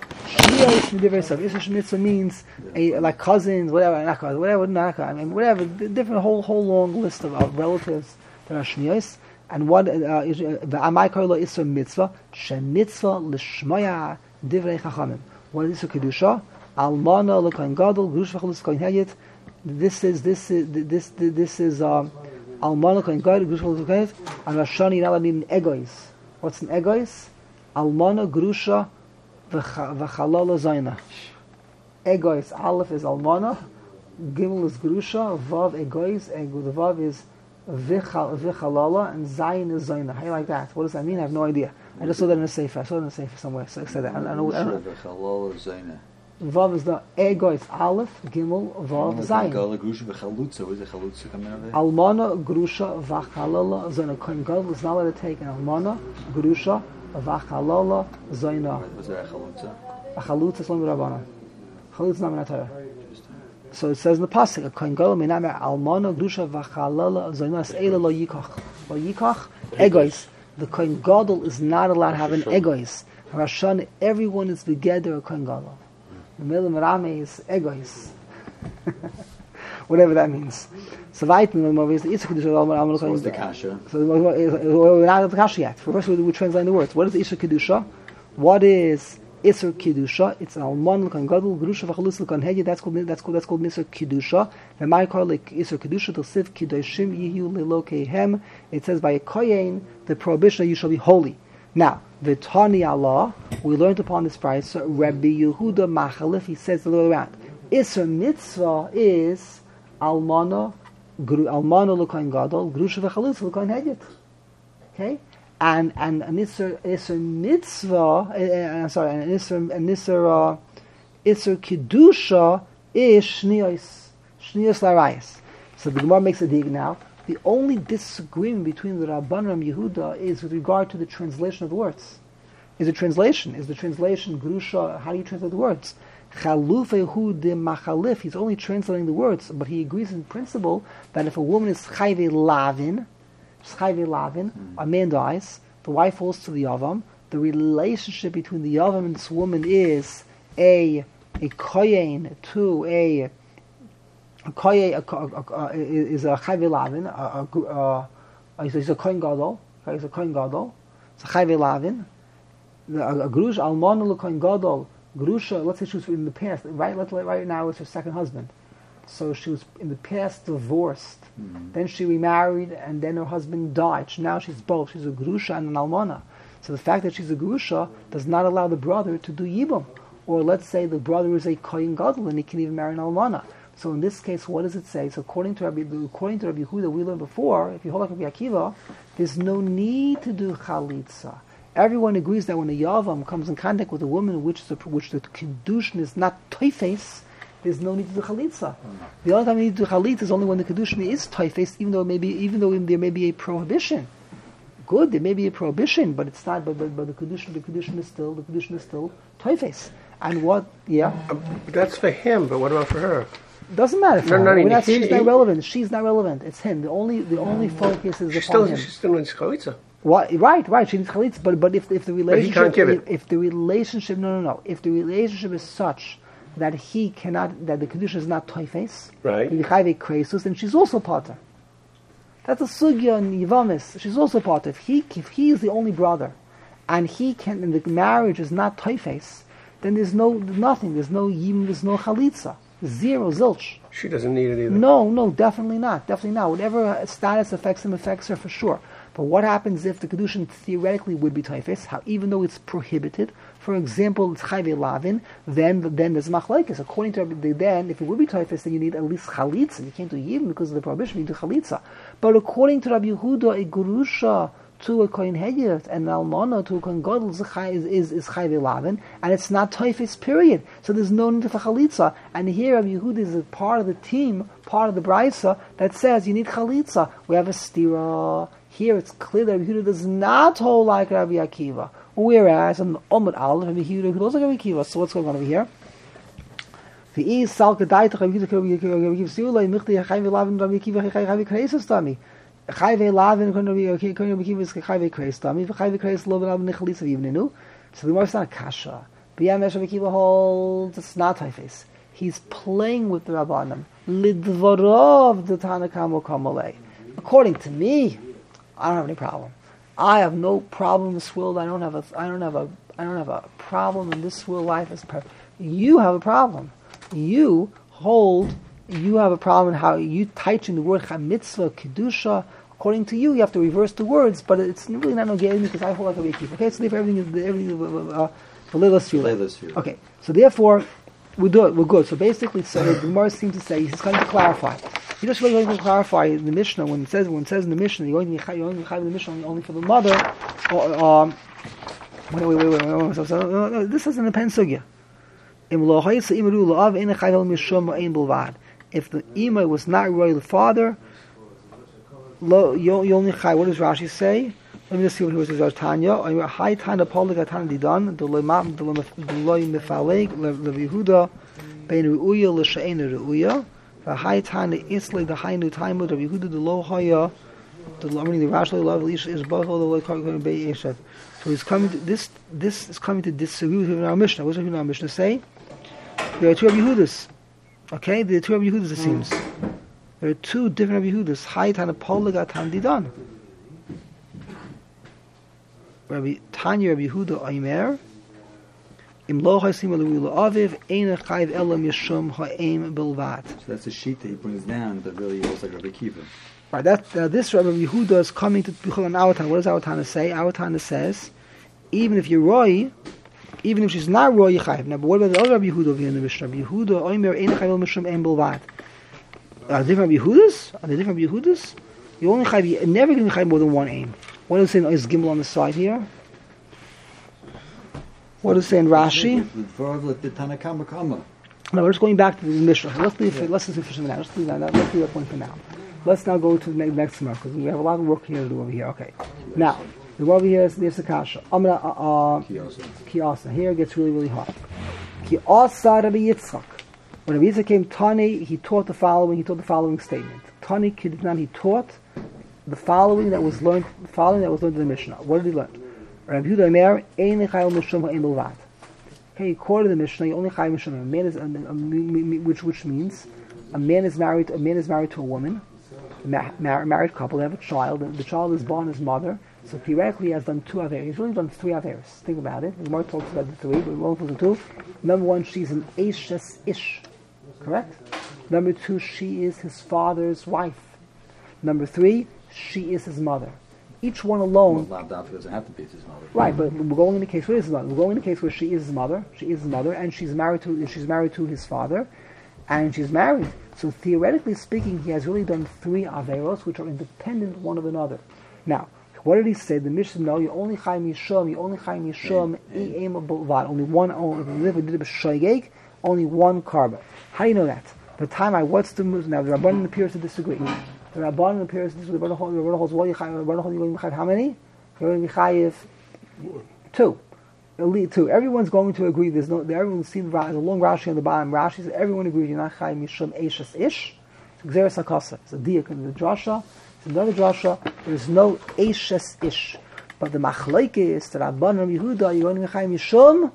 Isser Mitzvah means a, like cousins, whatever, whatever, whatever, I mean, whatever, different whole whole long list of, of relatives that are shniyos. And what the Amai Karla Isser Mitzvah? She Mitzvah Lishmaya Divrei Chachamim. What is Isser Kedusha? Almana L'Kohen Gadol Grush V'Chalutz Kohen Hayit. This is this is this this, this is um. Almana Kohen Gadol Grush V'Chalutz Kohen Hayit. And Rashani now need an egois. What's an egois? Almana Grusha V'Chalala Zayna. Egois. Aleph is Almana. Gimel is Grusha. Vav egois. The Vav is V'Chalala. And Zayin is Zayna. How do you like that? What does that mean? I have no idea. I just saw that in a sefer. I saw it in a sefer somewhere. So I said that. I don't know. V'Chalala Zayna. Vav is the egois. Aleph. Gimel. Vav. Zayin. Grusha V'Chalutza. Where's the Chalutza coming out of there? Almana, Grusha, V'Chalala, Zayna. Kohen Gadol is not allowed to take an Almana, Grusha, V'Chalala, Zayna. Was there a Chalutza? A Chalutza is only Rabbana. Chalutza is not in the Torah. So it says in the pasuk, a Kohen Gadol may not marry Almana, Grusha, V'Chalala, Zayna. Se'ela lo yikach. Lo yikach, egois. The Kohen Gadol is not allowed to have an egois. Rashan, everyone is together a Kohen Gadol. The middle of Rame is egois. Whatever that means. So what's the kasha? So we're not at the kasha yet. First, we're translating the words. What is Isser Kedusha? What is Isser Kedusha? It's an alman l'kan gadol grusha v'chalutz l'kan heged. That's called that's called that's called Isser Kedusha. The my call like Isser Kedusha to siv kidoshim yihu lelokehem. It says by a kohen the prohibition that you shall be holy. Now the Tani Allah we learned upon this price. So Rabbi Yehuda Machalif he says the other way around. Isser mitzvah is almana, almana l'kohen gadol, grusha v'chalutz l'kohen heged. Okay, and and an isser isser mitzvah. Uh, I'm sorry, an isser an isser uh, isser kedusha is shniyos. Shniyas Larayas. So the Gemara makes a dig now. The only disagreement between the Rabbanan and Yehuda is with regard to the translation of the words. Is the translation? Is the translation Grusha? How do you translate the words? Chalufehu de machalif. He's only translating the words, but he agrees in principle that if a woman is chayve lavin, chayve lavin, mm-hmm. a man dies, the wife falls to the yavam. The relationship between the yavam and this woman is a a kohen to a a kohen is a chayve lavin. A, a, a, he's a kohen gadol. He's a kohen gadol. It's a chayve lavin. A grush almana l'kohen gadol. Grusha, let's say she was in the past, right? Let's right now it's her second husband. So she was in the past divorced. Mm-hmm. Then she remarried, and then her husband died. Now she's both. She's a grusha and an almana. So the fact that she's a grusha does not allow the brother to do yibum. Or let's say the brother is a kohen gadol and he can even marry an almana. So in this case, what does it say? So according to Rabbi, according to Rabbi Yehuda, we learned before, if you hold like Rabbi Akiva, there's no need to do chalitza. Everyone agrees that when a yavam comes in contact with a woman which is a, which the kedushin is not toifes, there's no need to do chalitza. Mm-hmm. The only time you need to do chalitza is only when the kedushin is toifes, even though maybe even though there may be a prohibition. Good, there may be a prohibition, but it's not. But but, but the kedushin the kedushin is still the kedushin is still toifes. And what? Yeah, uh, that's for him. But what about for her? Doesn't matter. For no, her. no, I mean, not, he, she's he, not relevant. She's not relevant. It's him. The only the only focus is she's upon still, him. She's still in chalitza. What, right, right. She needs chalitza, but but if if the relationship, but he can't give it. If, if the relationship, no, no, no. If the relationship is such that he cannot, that the condition is not toifes, right? Then she's also potter. That's a sugya in Yivamis. She's also potter. If he if he is the only brother, and he can, and the marriage is not toifes, then there's no nothing. There's no yim. There's no chalitza. Zero zilch. She doesn't need it either. No, no, definitely not. Definitely not. Whatever status affects him affects her for sure. But what happens if the kedushin theoretically would be taifes? How, even though it's prohibited, for example, it's chayve lavin, then then there's machlekes. According to the then, if it would be taifes, then you need at least chalitza. You can't do yibum because of the prohibition. You do chalitza. But according to Rabbi Yehuda, a gurusha to a kohen hediyot and an almana to a kohen gadol is is is chayve lavin, and it's not taifes. Period. So there's no need for chalitza. And here Rabbi Yehuda is a part of the team, part of the brisa that says you need chalitza. We have a stira. Here it's clear that Rabbi Yehuda does not hold like Rabbi Akiva. Whereas on the Omid Aleph, Rabbi Yehuda holds like Rabbi Akiva. So what's going on over here? The is salke daitach Rabbi Yehuda Rabbi Akiva siulay michti chayve lavin Rabbi Akiva chayve kreisus dami. Chayve lavin kon Rabbi Akiva is chayve kreis dami. Chayve kreis lo ben nechalitza yivnenu. So the Gemara is not a kasha. B'yamesh Rabbi Akiva holds it's not taifes. He's playing with the Rabbanim. Lidvarov the Tanakam kamalei. According to me, I don't have any problem. I have no problem in this world. I don't have a. I don't have a. I don't have a problem in this world. Life is perfect. You have a problem. You hold. You have a problem in how you teach in the word mitzvah kedusha. According to you, you have to reverse the words, but it's really not no game because I hold like a beekeeper. Okay, so therefore everything is everything uh, for Leilas Tefillah. Okay, so therefore we do it. We're good. So basically, so the Gemara seems to say he's going to clarify. He just really going to clarify in the Mishnah when it says when it says in the Mishnah you're only going to the Mishnah only for the mother. Or, um, wait, wait, wait, wait, wait, wait so, so, no, no, this is in the Pensugya. If the ima was not royal the father, lo you only chai. What does Rashi say? Let me just see what he was saying. Tanya, high Tanya Polika Tanya Didan, the Lemam, the Loy Mifaleg, the Yehuda, Ben Ruuya, L'Shein Ruuya. The high time the Isla the high new time of Yehuda the low haya the learning the rational level is both all the low going be So he's coming to this this is coming to disagree with our Mishnah. What does our Mishnah say? There are two Rabbi Yehudas. Okay, there are two Rabbi Yehudas it seems. There are two different Rabbi Yehudas. High time Poliga Tan Didan. Rabbi Tanya Rabbi Yehuda Aimer. Im lo hasim lo aviv ein chayv elam yishum ha'im bilvat. So that's a sheet that he brings down that really looks like Rabbi Akiva. Right. That uh, this Rabbi Yehuda is coming to Bichol our Tana. What does our Tana say? Our Tana says, even if you're roy, even if she's not roy, you chayv. Now, but what about the other Rabbi Yehuda over here in the Mishnah? Rabbi Yehuda oimer ein chayv elam yishum ha'im bilvat. Are they different Rabbi Yehudas? Are they different Rabbi Yehudas? You only chayv. You're never going to chayv more than one aim. What is it saying? Is Gimel on the side here? What is saying Rashi? Now we're just going back to the Mishnah. Let's leave it. Let's leave it for now. Let's leave that. Let's leave that point for now. Let's now go to the next, next tomorrow because we have a lot of work here to do over here. Okay. Now the work over here is the Kasha. Amra uh Kiyasa. Here it gets really really hard. Kiyasa Rabbi Yitzchak. When Rabbi Yitzchak came Tani, he taught the following. He taught the following statement. Tani Kidnan. He taught the following that was learned. The following that was learned in the Mishnah. What did he learn? Rabbi Yehuda Omer Ein Chayil Mishum Ha'im Bilvad. Okay, according to the Mishnah, you only chayim mishum. A man is, a, a, a, which which means a man is married. A man is married to a woman, a ma- mar- married couple. They have a child. And the child is born his mother. So theoretically, he has done two averos. He's really done three averos. Think about it. The Gemara talks about the three, but we won't talk the two. Number one, she's an Eishes Ish, correct? Number two, she is his father's wife. Number three, she is his mother. Each one alone. Well, Lav doesn't have to be his mother. Right, but we're going in the case where his mother. We're going in the case where she is his mother. She is his mother, and she's married to. She's married to his father, and she's married. So theoretically speaking, he has really done three averos, which are independent one of another. Now, what did he say? The Mishnah, no, you only chayim yishum. You only chayim yishum. Only one. Only only one carbon. How do you know that? The time I what's the now the Rabbanan appears to disagree. The Rabbanan appears to disagree. The Rabbanan holds what you chayiv. The Rabbanan holds you chayiv how many? You're going to be chayiv two. Two. Everyone's going to agree. There's no. Everyone's seen the long Rashi on the bottom. Rashi says everyone agrees. You're not chayiv mishum eishes ish. It's Gzeres hakasa. It's a diak in the drasha. It's another drasha. There's no eishes ish. But the machleke is the Rabbanan Yehuda. You're going to be chayiv mishum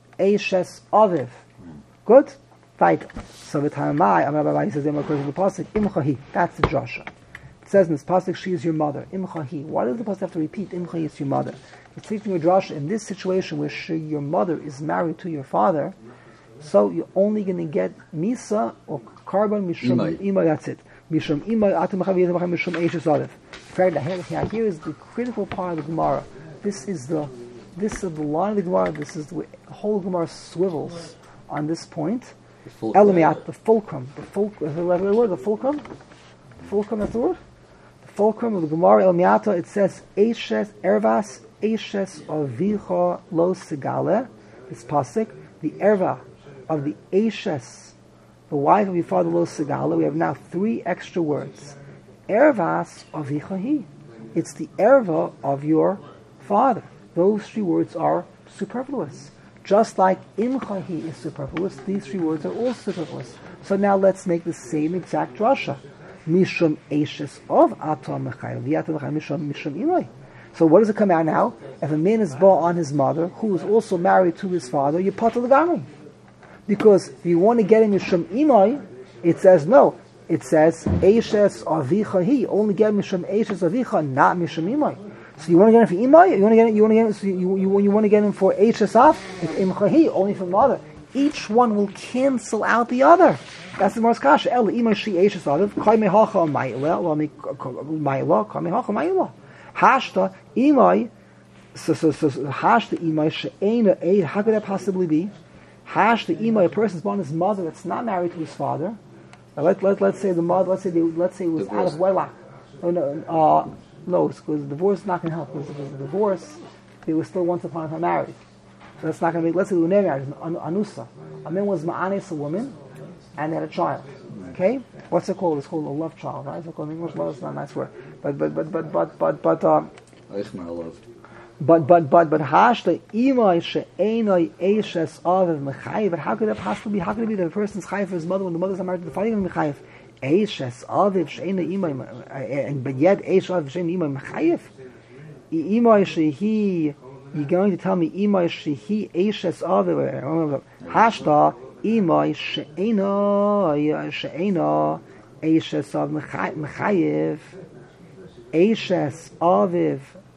eishes aviv. Good. Right. So the Tanamai, Amar he says, according to the pasuk, Imchahi. That's the drasha. It says in this pasuk, she is your mother. Imchahi. Why does the pasuk have to repeat? Imchahi is your mother. It's teaching a drasha in this situation where she, your mother is married to your father. So you're only going to get misa or carbon mishum imay. That's it. Mishum imay atum chavi mishum eishes aleph. Here, here is the critical part of the Gemara. This is the this is the line of the Gemara. This is the whole Gemara swivels on this point. Elamiat, the fulcrum, the fulcrum, is the word, the fulcrum? The fulcrum, that's the word? The fulcrum of the Gemara, Elamiata, it says, Eishes, Ervas, Eishes, Avicha, Lo Sigale, this pasuk, the Erva of the Eishes, the wife of your father, Lo Sigale, we have now three extra words. Ervas, Avicha Hi. It's the Erva of your father. Those three words are superfluous. Just like imchahi is superfluous, these three words are all superfluous. So now let's make the same exact drasha. Mishum eishes of atam mechayev, v'yatam mechayev mishum mishum imay. So what does it come out now? If a man is born on his mother, who is also married to his father, you patal l'gamri. Because if you want to get him mishum imay, it says no. It says eishes avicha hi. Only get mishum eishes avicha, not mishum imay. So you want to get him for imay? You want to get him, you want to get him, so you, you, you want to get him for eishesaf? It's imchahi, only for mother. Each one will cancel out the other. That's the Gemara's kasha. El imay shi eishesaf. Kai mehacha ma'ila, or ma'ila, kai mehacha ma'ila. Hashta imay. So so so hashta imay she'ena eid. How could that possibly be? Hashta imay. A person's born his mother that's not married to his father. Now let let let's say the mother. Let's say they, let's say it was out of wedlock. No no. Uh, No, because divorce is not going to help. Because if it was a divorce, they were still once upon a time married. So that's not going to be, let's say they were never married, an anusa. A man was ma'anis, a woman, and they had a child. Okay? What's it called? It's called a love child, right? It's called in English, love is not a nice word. But, but, but, but, but, but, but, um, but, but, but, but, hashta imay she'enay eishes aviv mechayev. But how could that possibly be? How could it be that a person's chayev for his mother when the mother's not married to the father even mechayev? Eishes aviv she'ena imay, and but yet Eish aviv she'ena imay mechayev. Imay shehi, you're going to tell me imay shehi Eishes aviv hashta imay she'ena she'ena Eishes aviv mechayev. Eishes aviv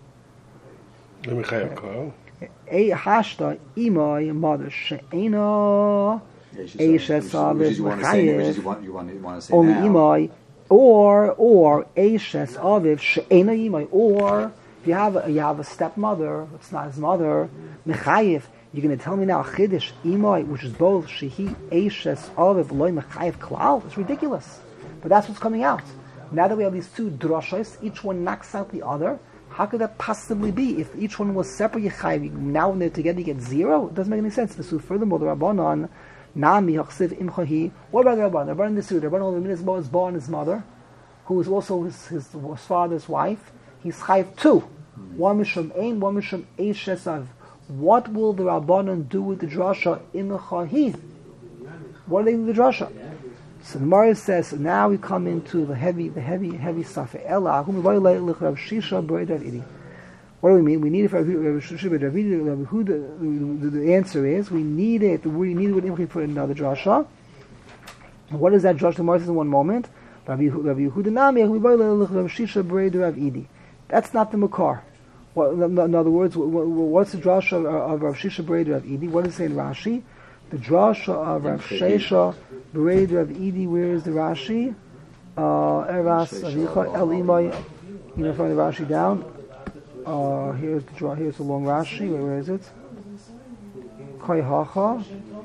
mechayev kol. Hashta imay mother she'ena. Eishes aviv mechayev only imay, or or Eishes aviv she'ena imay, or if you have a, you have a stepmother, it's not his mother, mechayev. You're going to tell me now chiddush imay, which is both shehi Eishes aviv loy mechayev klal. It's ridiculous, but that's what's coming out. Now that we have these two drashos, each one knocks out the other. How could that possibly be? If each one was separate, yechayev, now when they're together, you get zero. It doesn't make any sense. So furthermore, the Rabbanan, Nami Hachsiv Imchahi. What about the Rabban? The Rabban in the Suda, the Rabban only is born his mother, who is also his, his, his father's wife. He's chayiv two. One mishum ein, one mishum eish esav. What will the Rabbanon do with the drasha Imchahi? What are they doing with the drasha? So the Gemara says, so now we come into the heavy, the heavy, heavy stuff. Ella, what do we mean? We need it for the, the answer is we need it. We need it with Imchahi for another drasha. What is that drasha? The Gemara says in one moment. That's not the makar. What, in other words, what's the drasha of Rav Shisha Berei Rav Idi? What does it say in Rashi? The drasha of Rav Shesha Berei Rav Idi. Where is the Rashi? Eras Avicha El Imay. You know, from the Rashi down. Uh, here's the draw. Here's the long Rashi. Where, where is it? Kai Hacha.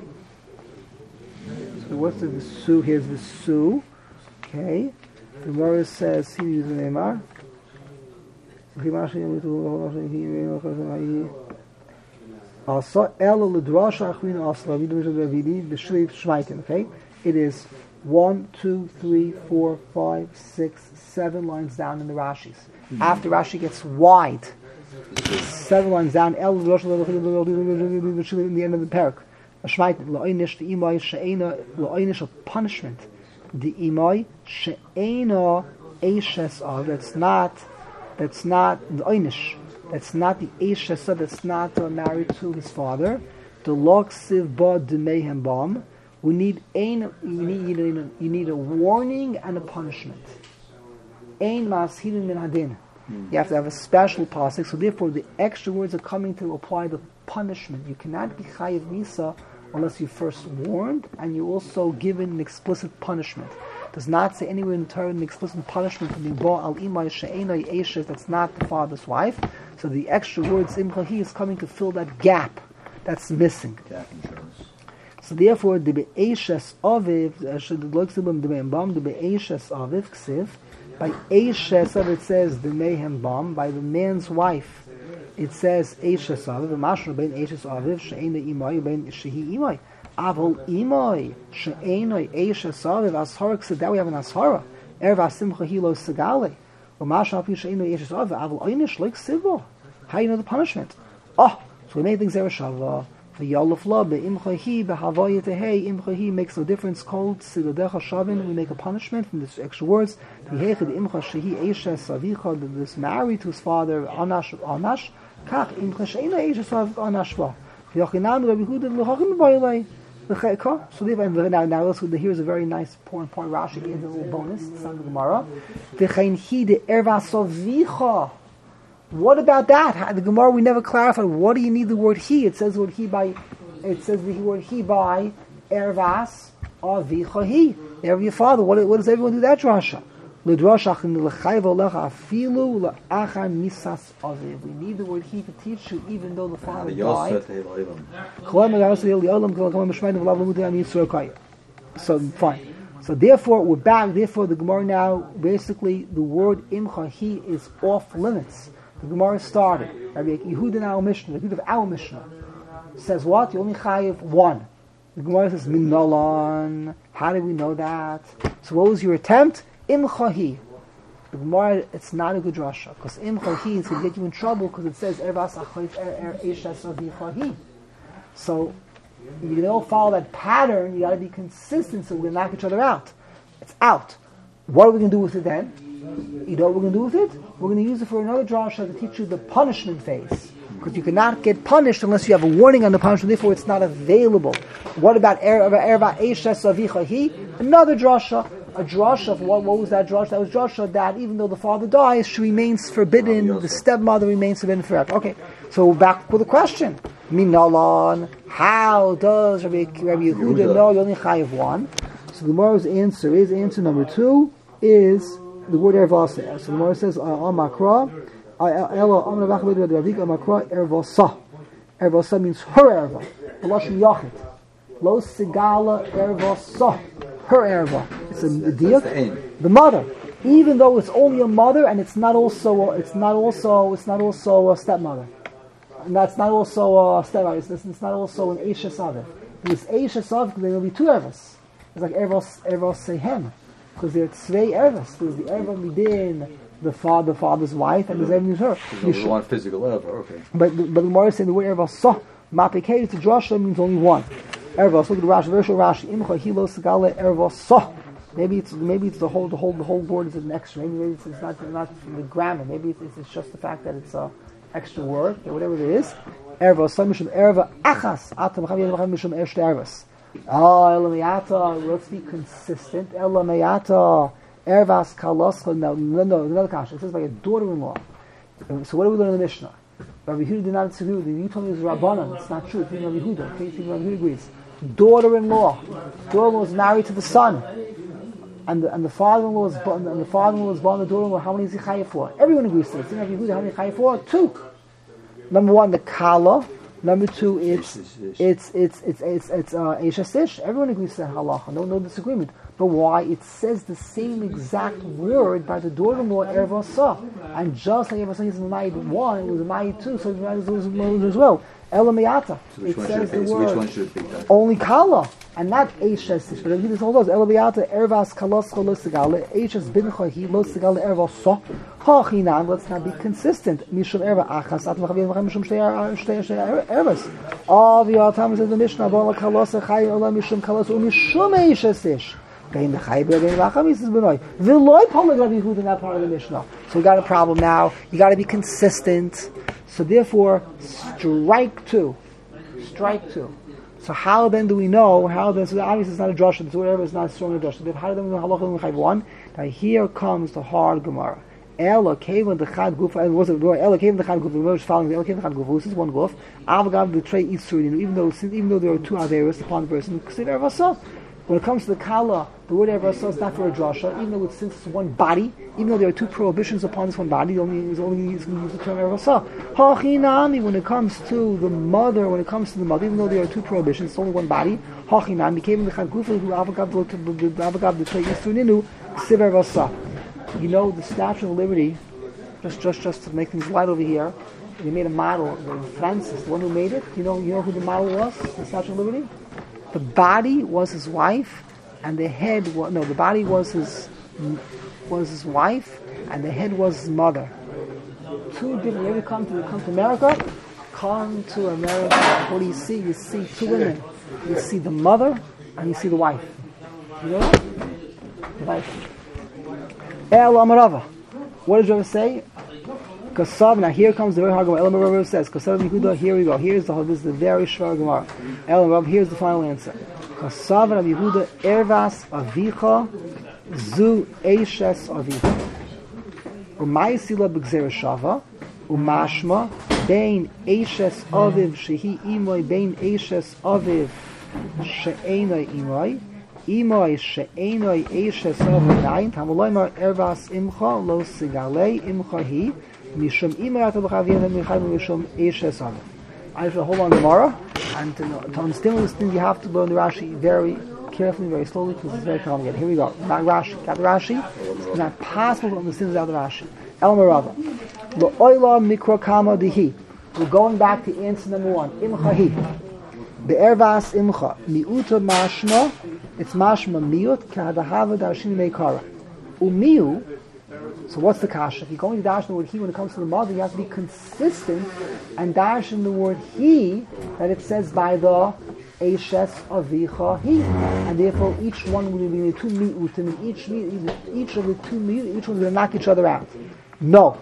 So what's the Visu? Here's Visu. Okay. The Gemara says he uses the Neymar. Okay. It is one, two, three, four, five, six, seven lines down in the Rashis. Mm-hmm. After Rashi gets wide, seven lines down. El in the end of the parak. A punishment. The imay she'ena eishes of. That's not. That's not the einish. That's not the eishes. That's not uh, married to his father. The loksiv ba demehem bam. We need ein. You need, you need a, you need a warning and a punishment. Ein mashidin min hadin. You have to have a special pasuk. So therefore, the extra words are coming to apply the punishment. You cannot be chayiv misa unless you first warned and you also given an explicit punishment. It does not say anywhere in the Torah an explicit punishment for being ba al imay she'enai eshes. That's not the father's wife. So the extra words imchahi is coming to fill that gap that's missing. Gap insurance. So therefore, the be'eshes aviv should look to them the be'embam the be'eshes aviv ksiv. By eshes of it says the mehem bam. By the man's wife it says eshes aviv. Mashma ben eshes aviv she'enai imay ben shehi imay. Avol imay she'enai eshes aviv ashara ksiv. That we have an ashara. Erev asimcha hilo segale. Mashma api she'enai eshes aviv. Avol einish like sivo. How do you know the punishment? Oh, so we made things zereshava. The Yalafla, the Imchahi, the Havayatehei, Imchahi makes no difference. Called Sigadecha Shavin, we make a punishment from this extra words. The Hecha, the Imchashi, Eshes, Savicha, this married to his father, Anash, Anash, Kach, Imchashena, Eshes, Anashva. The Yachinam, Rabbi Huda, the Chachim, Vailai, the Cheka. So now, now, also, here's a very nice important point. Rashi gives a little bonus, it's on the Gemara. The Chainchi, the Erva Savicha. What about that? The Gemara, we never clarified. What do you need the word he? It says the word he by, it says the word he by ervas avicha he. Erev your father. What, what does everyone do that drasha? L'drashach l'chayv olecha afilu l'achan misas aviv. We need the word he to teach you, even though the father died. So fine. So therefore, we're back. Therefore, the Gemara now basically the word imcha he is off limits. The Gemara started. Rabbi Yehuda in our Mishnah, the Yehuda of our Mishnah, says what? You only chayiv one. The Gemara says minalan. How do we know that? So what was your attempt? Imchahi. The Gemara, it's not a good drasha because imchahi is going to get you in trouble because it says ervas achayif er eshes avichahi. So you don't follow that pattern. You got to be consistent. So we're going to knock each other out. It's out. What are we going to do with it then? You know what we're going to do with it? We're going to use it for another drasha to teach you the punishment phase. Because you cannot get punished unless you have a warning on the punishment, therefore it's not available. What about Erva Eishes Avicha He? Another drasha. A drasha of what, what was that drasha? That was drasha that even though the father dies, she remains forbidden, the stepmother remains forbidden forever. Okay, so back with the question. Minalan, how does Rabbi, Rabbi Yehuda know you only chayiv one? So the Gemara's answer is, answer number two is the word ervasa. So the Gemara says, Amakra, Ella Amra Vachbed Ravik Amakra ervasa. Ervasa means her erva. The Lashon Yachid. Lo Sigala ervasa. Her erva. It's a diak. The mother. Even though it's only a mother and it's not also it's not also it's not also a stepmother. And that's not also a stepmother. It's, it's not also an Eishes Aviv. There's Eishes Avich, there will be two Ervas. It's like Ervas, Ervas Sehem. Because there are Tzvei Ervas. There's the Erva Midin, the father, the father's wife, and there's Erva Midin. There's only one physical Erva, okay. But, but the Gemara is saying the word Ervas Soh, Mapikei to Joshua means only one. Ervas, look at the Rashi, Virtual Rashi, Imcha Hilo Segale Ervas Soh. Maybe it's maybe it's the whole the whole the whole word is an extra. Maybe, maybe it's, it's not not the grammar. Maybe it's, it's just the fact that it's a extra word or whatever it is. Erva some mishum erva achas atam chaviyam mishum ershte ervas. Oh, elamayata. Let's be consistent. Elamayata ervas kalos. No, no, no, another kasha. It says like a daughter-in-law. So what do we learn in the Mishnah? Rabbi Yehuda did not disagree with you. You told me it was Rabbanan. It's not true. Rabbi Yehuda. Okay, Rabbi Yehuda agrees. Daughter-in-law. Daughter-in-law was married to the son. And the, and the father-in-law is born, and the father-in-law is born the daughter-in-law. How many is he chayav for? Everyone agrees to this. How many chayav for? Two. Number one, the kala. Number two, it's it's it's it's it's it's uh, Eishes. Everyone agrees to that halacha. No, no disagreement. But why? It says the same exact word by the daughter-in-law Erva Sa, and just like Erva Sa is Mayid one, it was Mayid two, so it was Mayid as well. Elamayata. So which it one says should the be? word So which one should be? That? Only kala. And not Eishes. But this whole does. Elamayata Ervas Kalos Kalos Segale Eishes Bincha He Los Segale Erva Sa. Hachinan. Let's not be consistent. Mishum Erva Achas At Machavim Mishum Shtei Shtei Ervas. All the other times in the Mishnah Bola Kalos Chay Ola Mishum Kalos Umishum Eishes. Bein the Chay Bein Lacham is Benoy. Veloy Polag Rabbi Yehuda in that part of the Mishnah. So we got a problem now. You got to be consistent. So therefore, strike two. Strike two. So how then do we know? How then? So obviously it's not a drasha. It's whatever. It's not a strong drasha. But how do we know halacha l'chayv one? Now here comes the hard Gemara. Ela kevin the chad gufa. And was it Ela kevin the chad gufa? The is following. Ela kevin the chad gufa. This is one guf. Avagav the trey itzurin. Even though even though there are two averos upon the person, consider ervasa. When it comes to the kala, the word ervasa is not for a drasha. Even though it's since it's one body, even though there are two prohibitions upon this one body, the only is only is going to use the term ervasa. Hachinami, when it comes to the mother, when it comes to the mother, even though there are two prohibitions, it's only one body. Hachinami became the chagufa who avagav avagav the trei isuninu ksiv ervasa. You know the Statue of Liberty. Just just just to make things light over here, they made a model. Francis, the one who made it. You know you know who the model was? The Statue of Liberty. The body was his wife, and the head was no. The body was his was his wife, and the head was his mother. Two different. You ever come to come to America? Come to America. What do you see? You see two women. You see the mother, and you see the wife. You know the wife. El Amarava. What does Rava say? Kasav. Now here comes the very hard Gemara. El Amarava says Kasav Yehuda. Here we go. Here's the this is the very short Gemara. El Amarava. Here's the final answer. Kasav Rav Yehuda Ervas Avicha Zu Eishes Avicha Umaisila B'Gzera Shava Umashma Bein Eishes Aviv Shehi Imoy Bein Eishes Aviv She'enoi Imoy Imoy She'enoi Eishes Aviv Dain Tamaloymar Ervas Imcha Lo Sigalei Imcha Hi Mishum Imoy Ata B'Chaviyah Mishum Mishum Eishes Aviv. I have to hold on tomorrow, and to, to understand this thing, you have to learn the Rashi very carefully, very slowly, because it's very complicated. Here we go. Not Rashi. Got the Rashi? It's not possible to understand without the Rashi. El Marava. Lo'oila mikro kama dihi. We're going back to answer number one. Imcha hi. Be'ervas imcha. Mi'uta mashma. It's mashma miut. Ka'adahava darshini meikara. Umiu. So what's the kasha? If you're going to dash the word he when it comes to the mother, you have to be consistent and dash in the word he that it says by the Eishes Avicha he. And therefore each one will be two mi'utim, and each each of the two mi'utim, each one's going to knock each other out. No.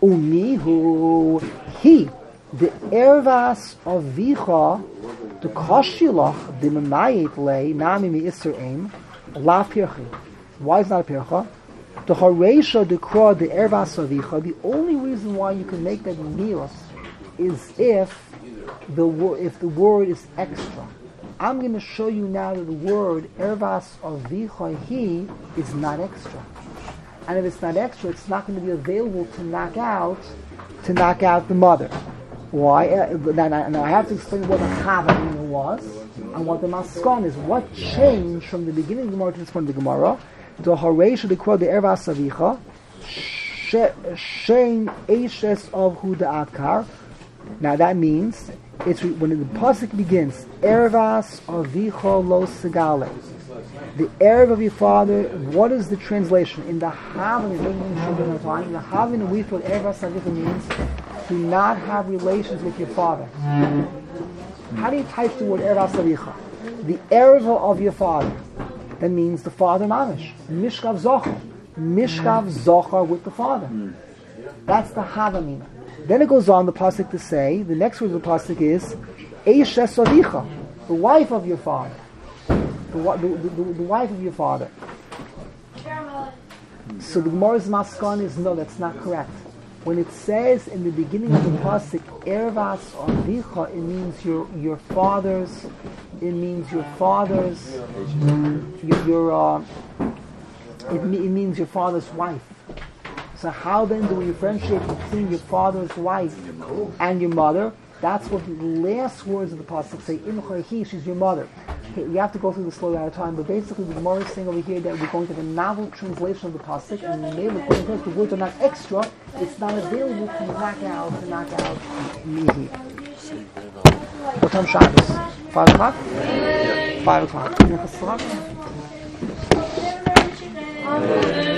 Umihu he. The ervas Avicha, the koshilach, the memayit lei, nami mi isser aim, la pirchi. Why is it not a pircha? The Haresha, the Kra, the Ervas Avicha, the only reason why you can make that mios is if the word if the word is extra. I'm going to show you now that the word Ervas Avicha he is not extra. And if it's not extra, it's not going to be available to knock out to knock out the mother. Why? Now I have to explain what the Chavah was and what the Maskon is. What changed from the beginning of the Gemara to this point of the Gemara? The Haresha, the quote, the Ervas Avicha, Shein Eishes of Huda Akar, Now that means it's re- when the pasuk begins, Ervas avicho lo segale. The Erev of your father. What is the translation in the Havin? It doesn't mean children of time. In the Havin, we thought Ervas avicho means do not have relations with your father. How do you type the word Ervas avicha? The Erev of your father. That means the father mamish. Mishkav zochar. Mishkav zochar with the father. That's the Havamina. Then it goes on the pasuk to say, the next word of the pasuk is Eishes avicha, the wife of your father. The, the, the, the, the wife of your father. So the Gemara's maskan is no, that's not correct. When it says in the beginning of the pasuk Ervas avicha, it means your your father's. It means your father's. Your, your uh, it, it means your father's wife. So how then do we differentiate between your father's wife and your mother? That's what the last words of the pasuk say. Imchayhi, she's your mother. Okay, we have to go through this slowly at a time, but basically the Gemara is saying over here that we're going to have a novel translation of the pasuk, and maybe according to us, the words are not extra. It's not available to knock out, to knock out mihi. What time Shabbos? Five o'clock. Five o'clock.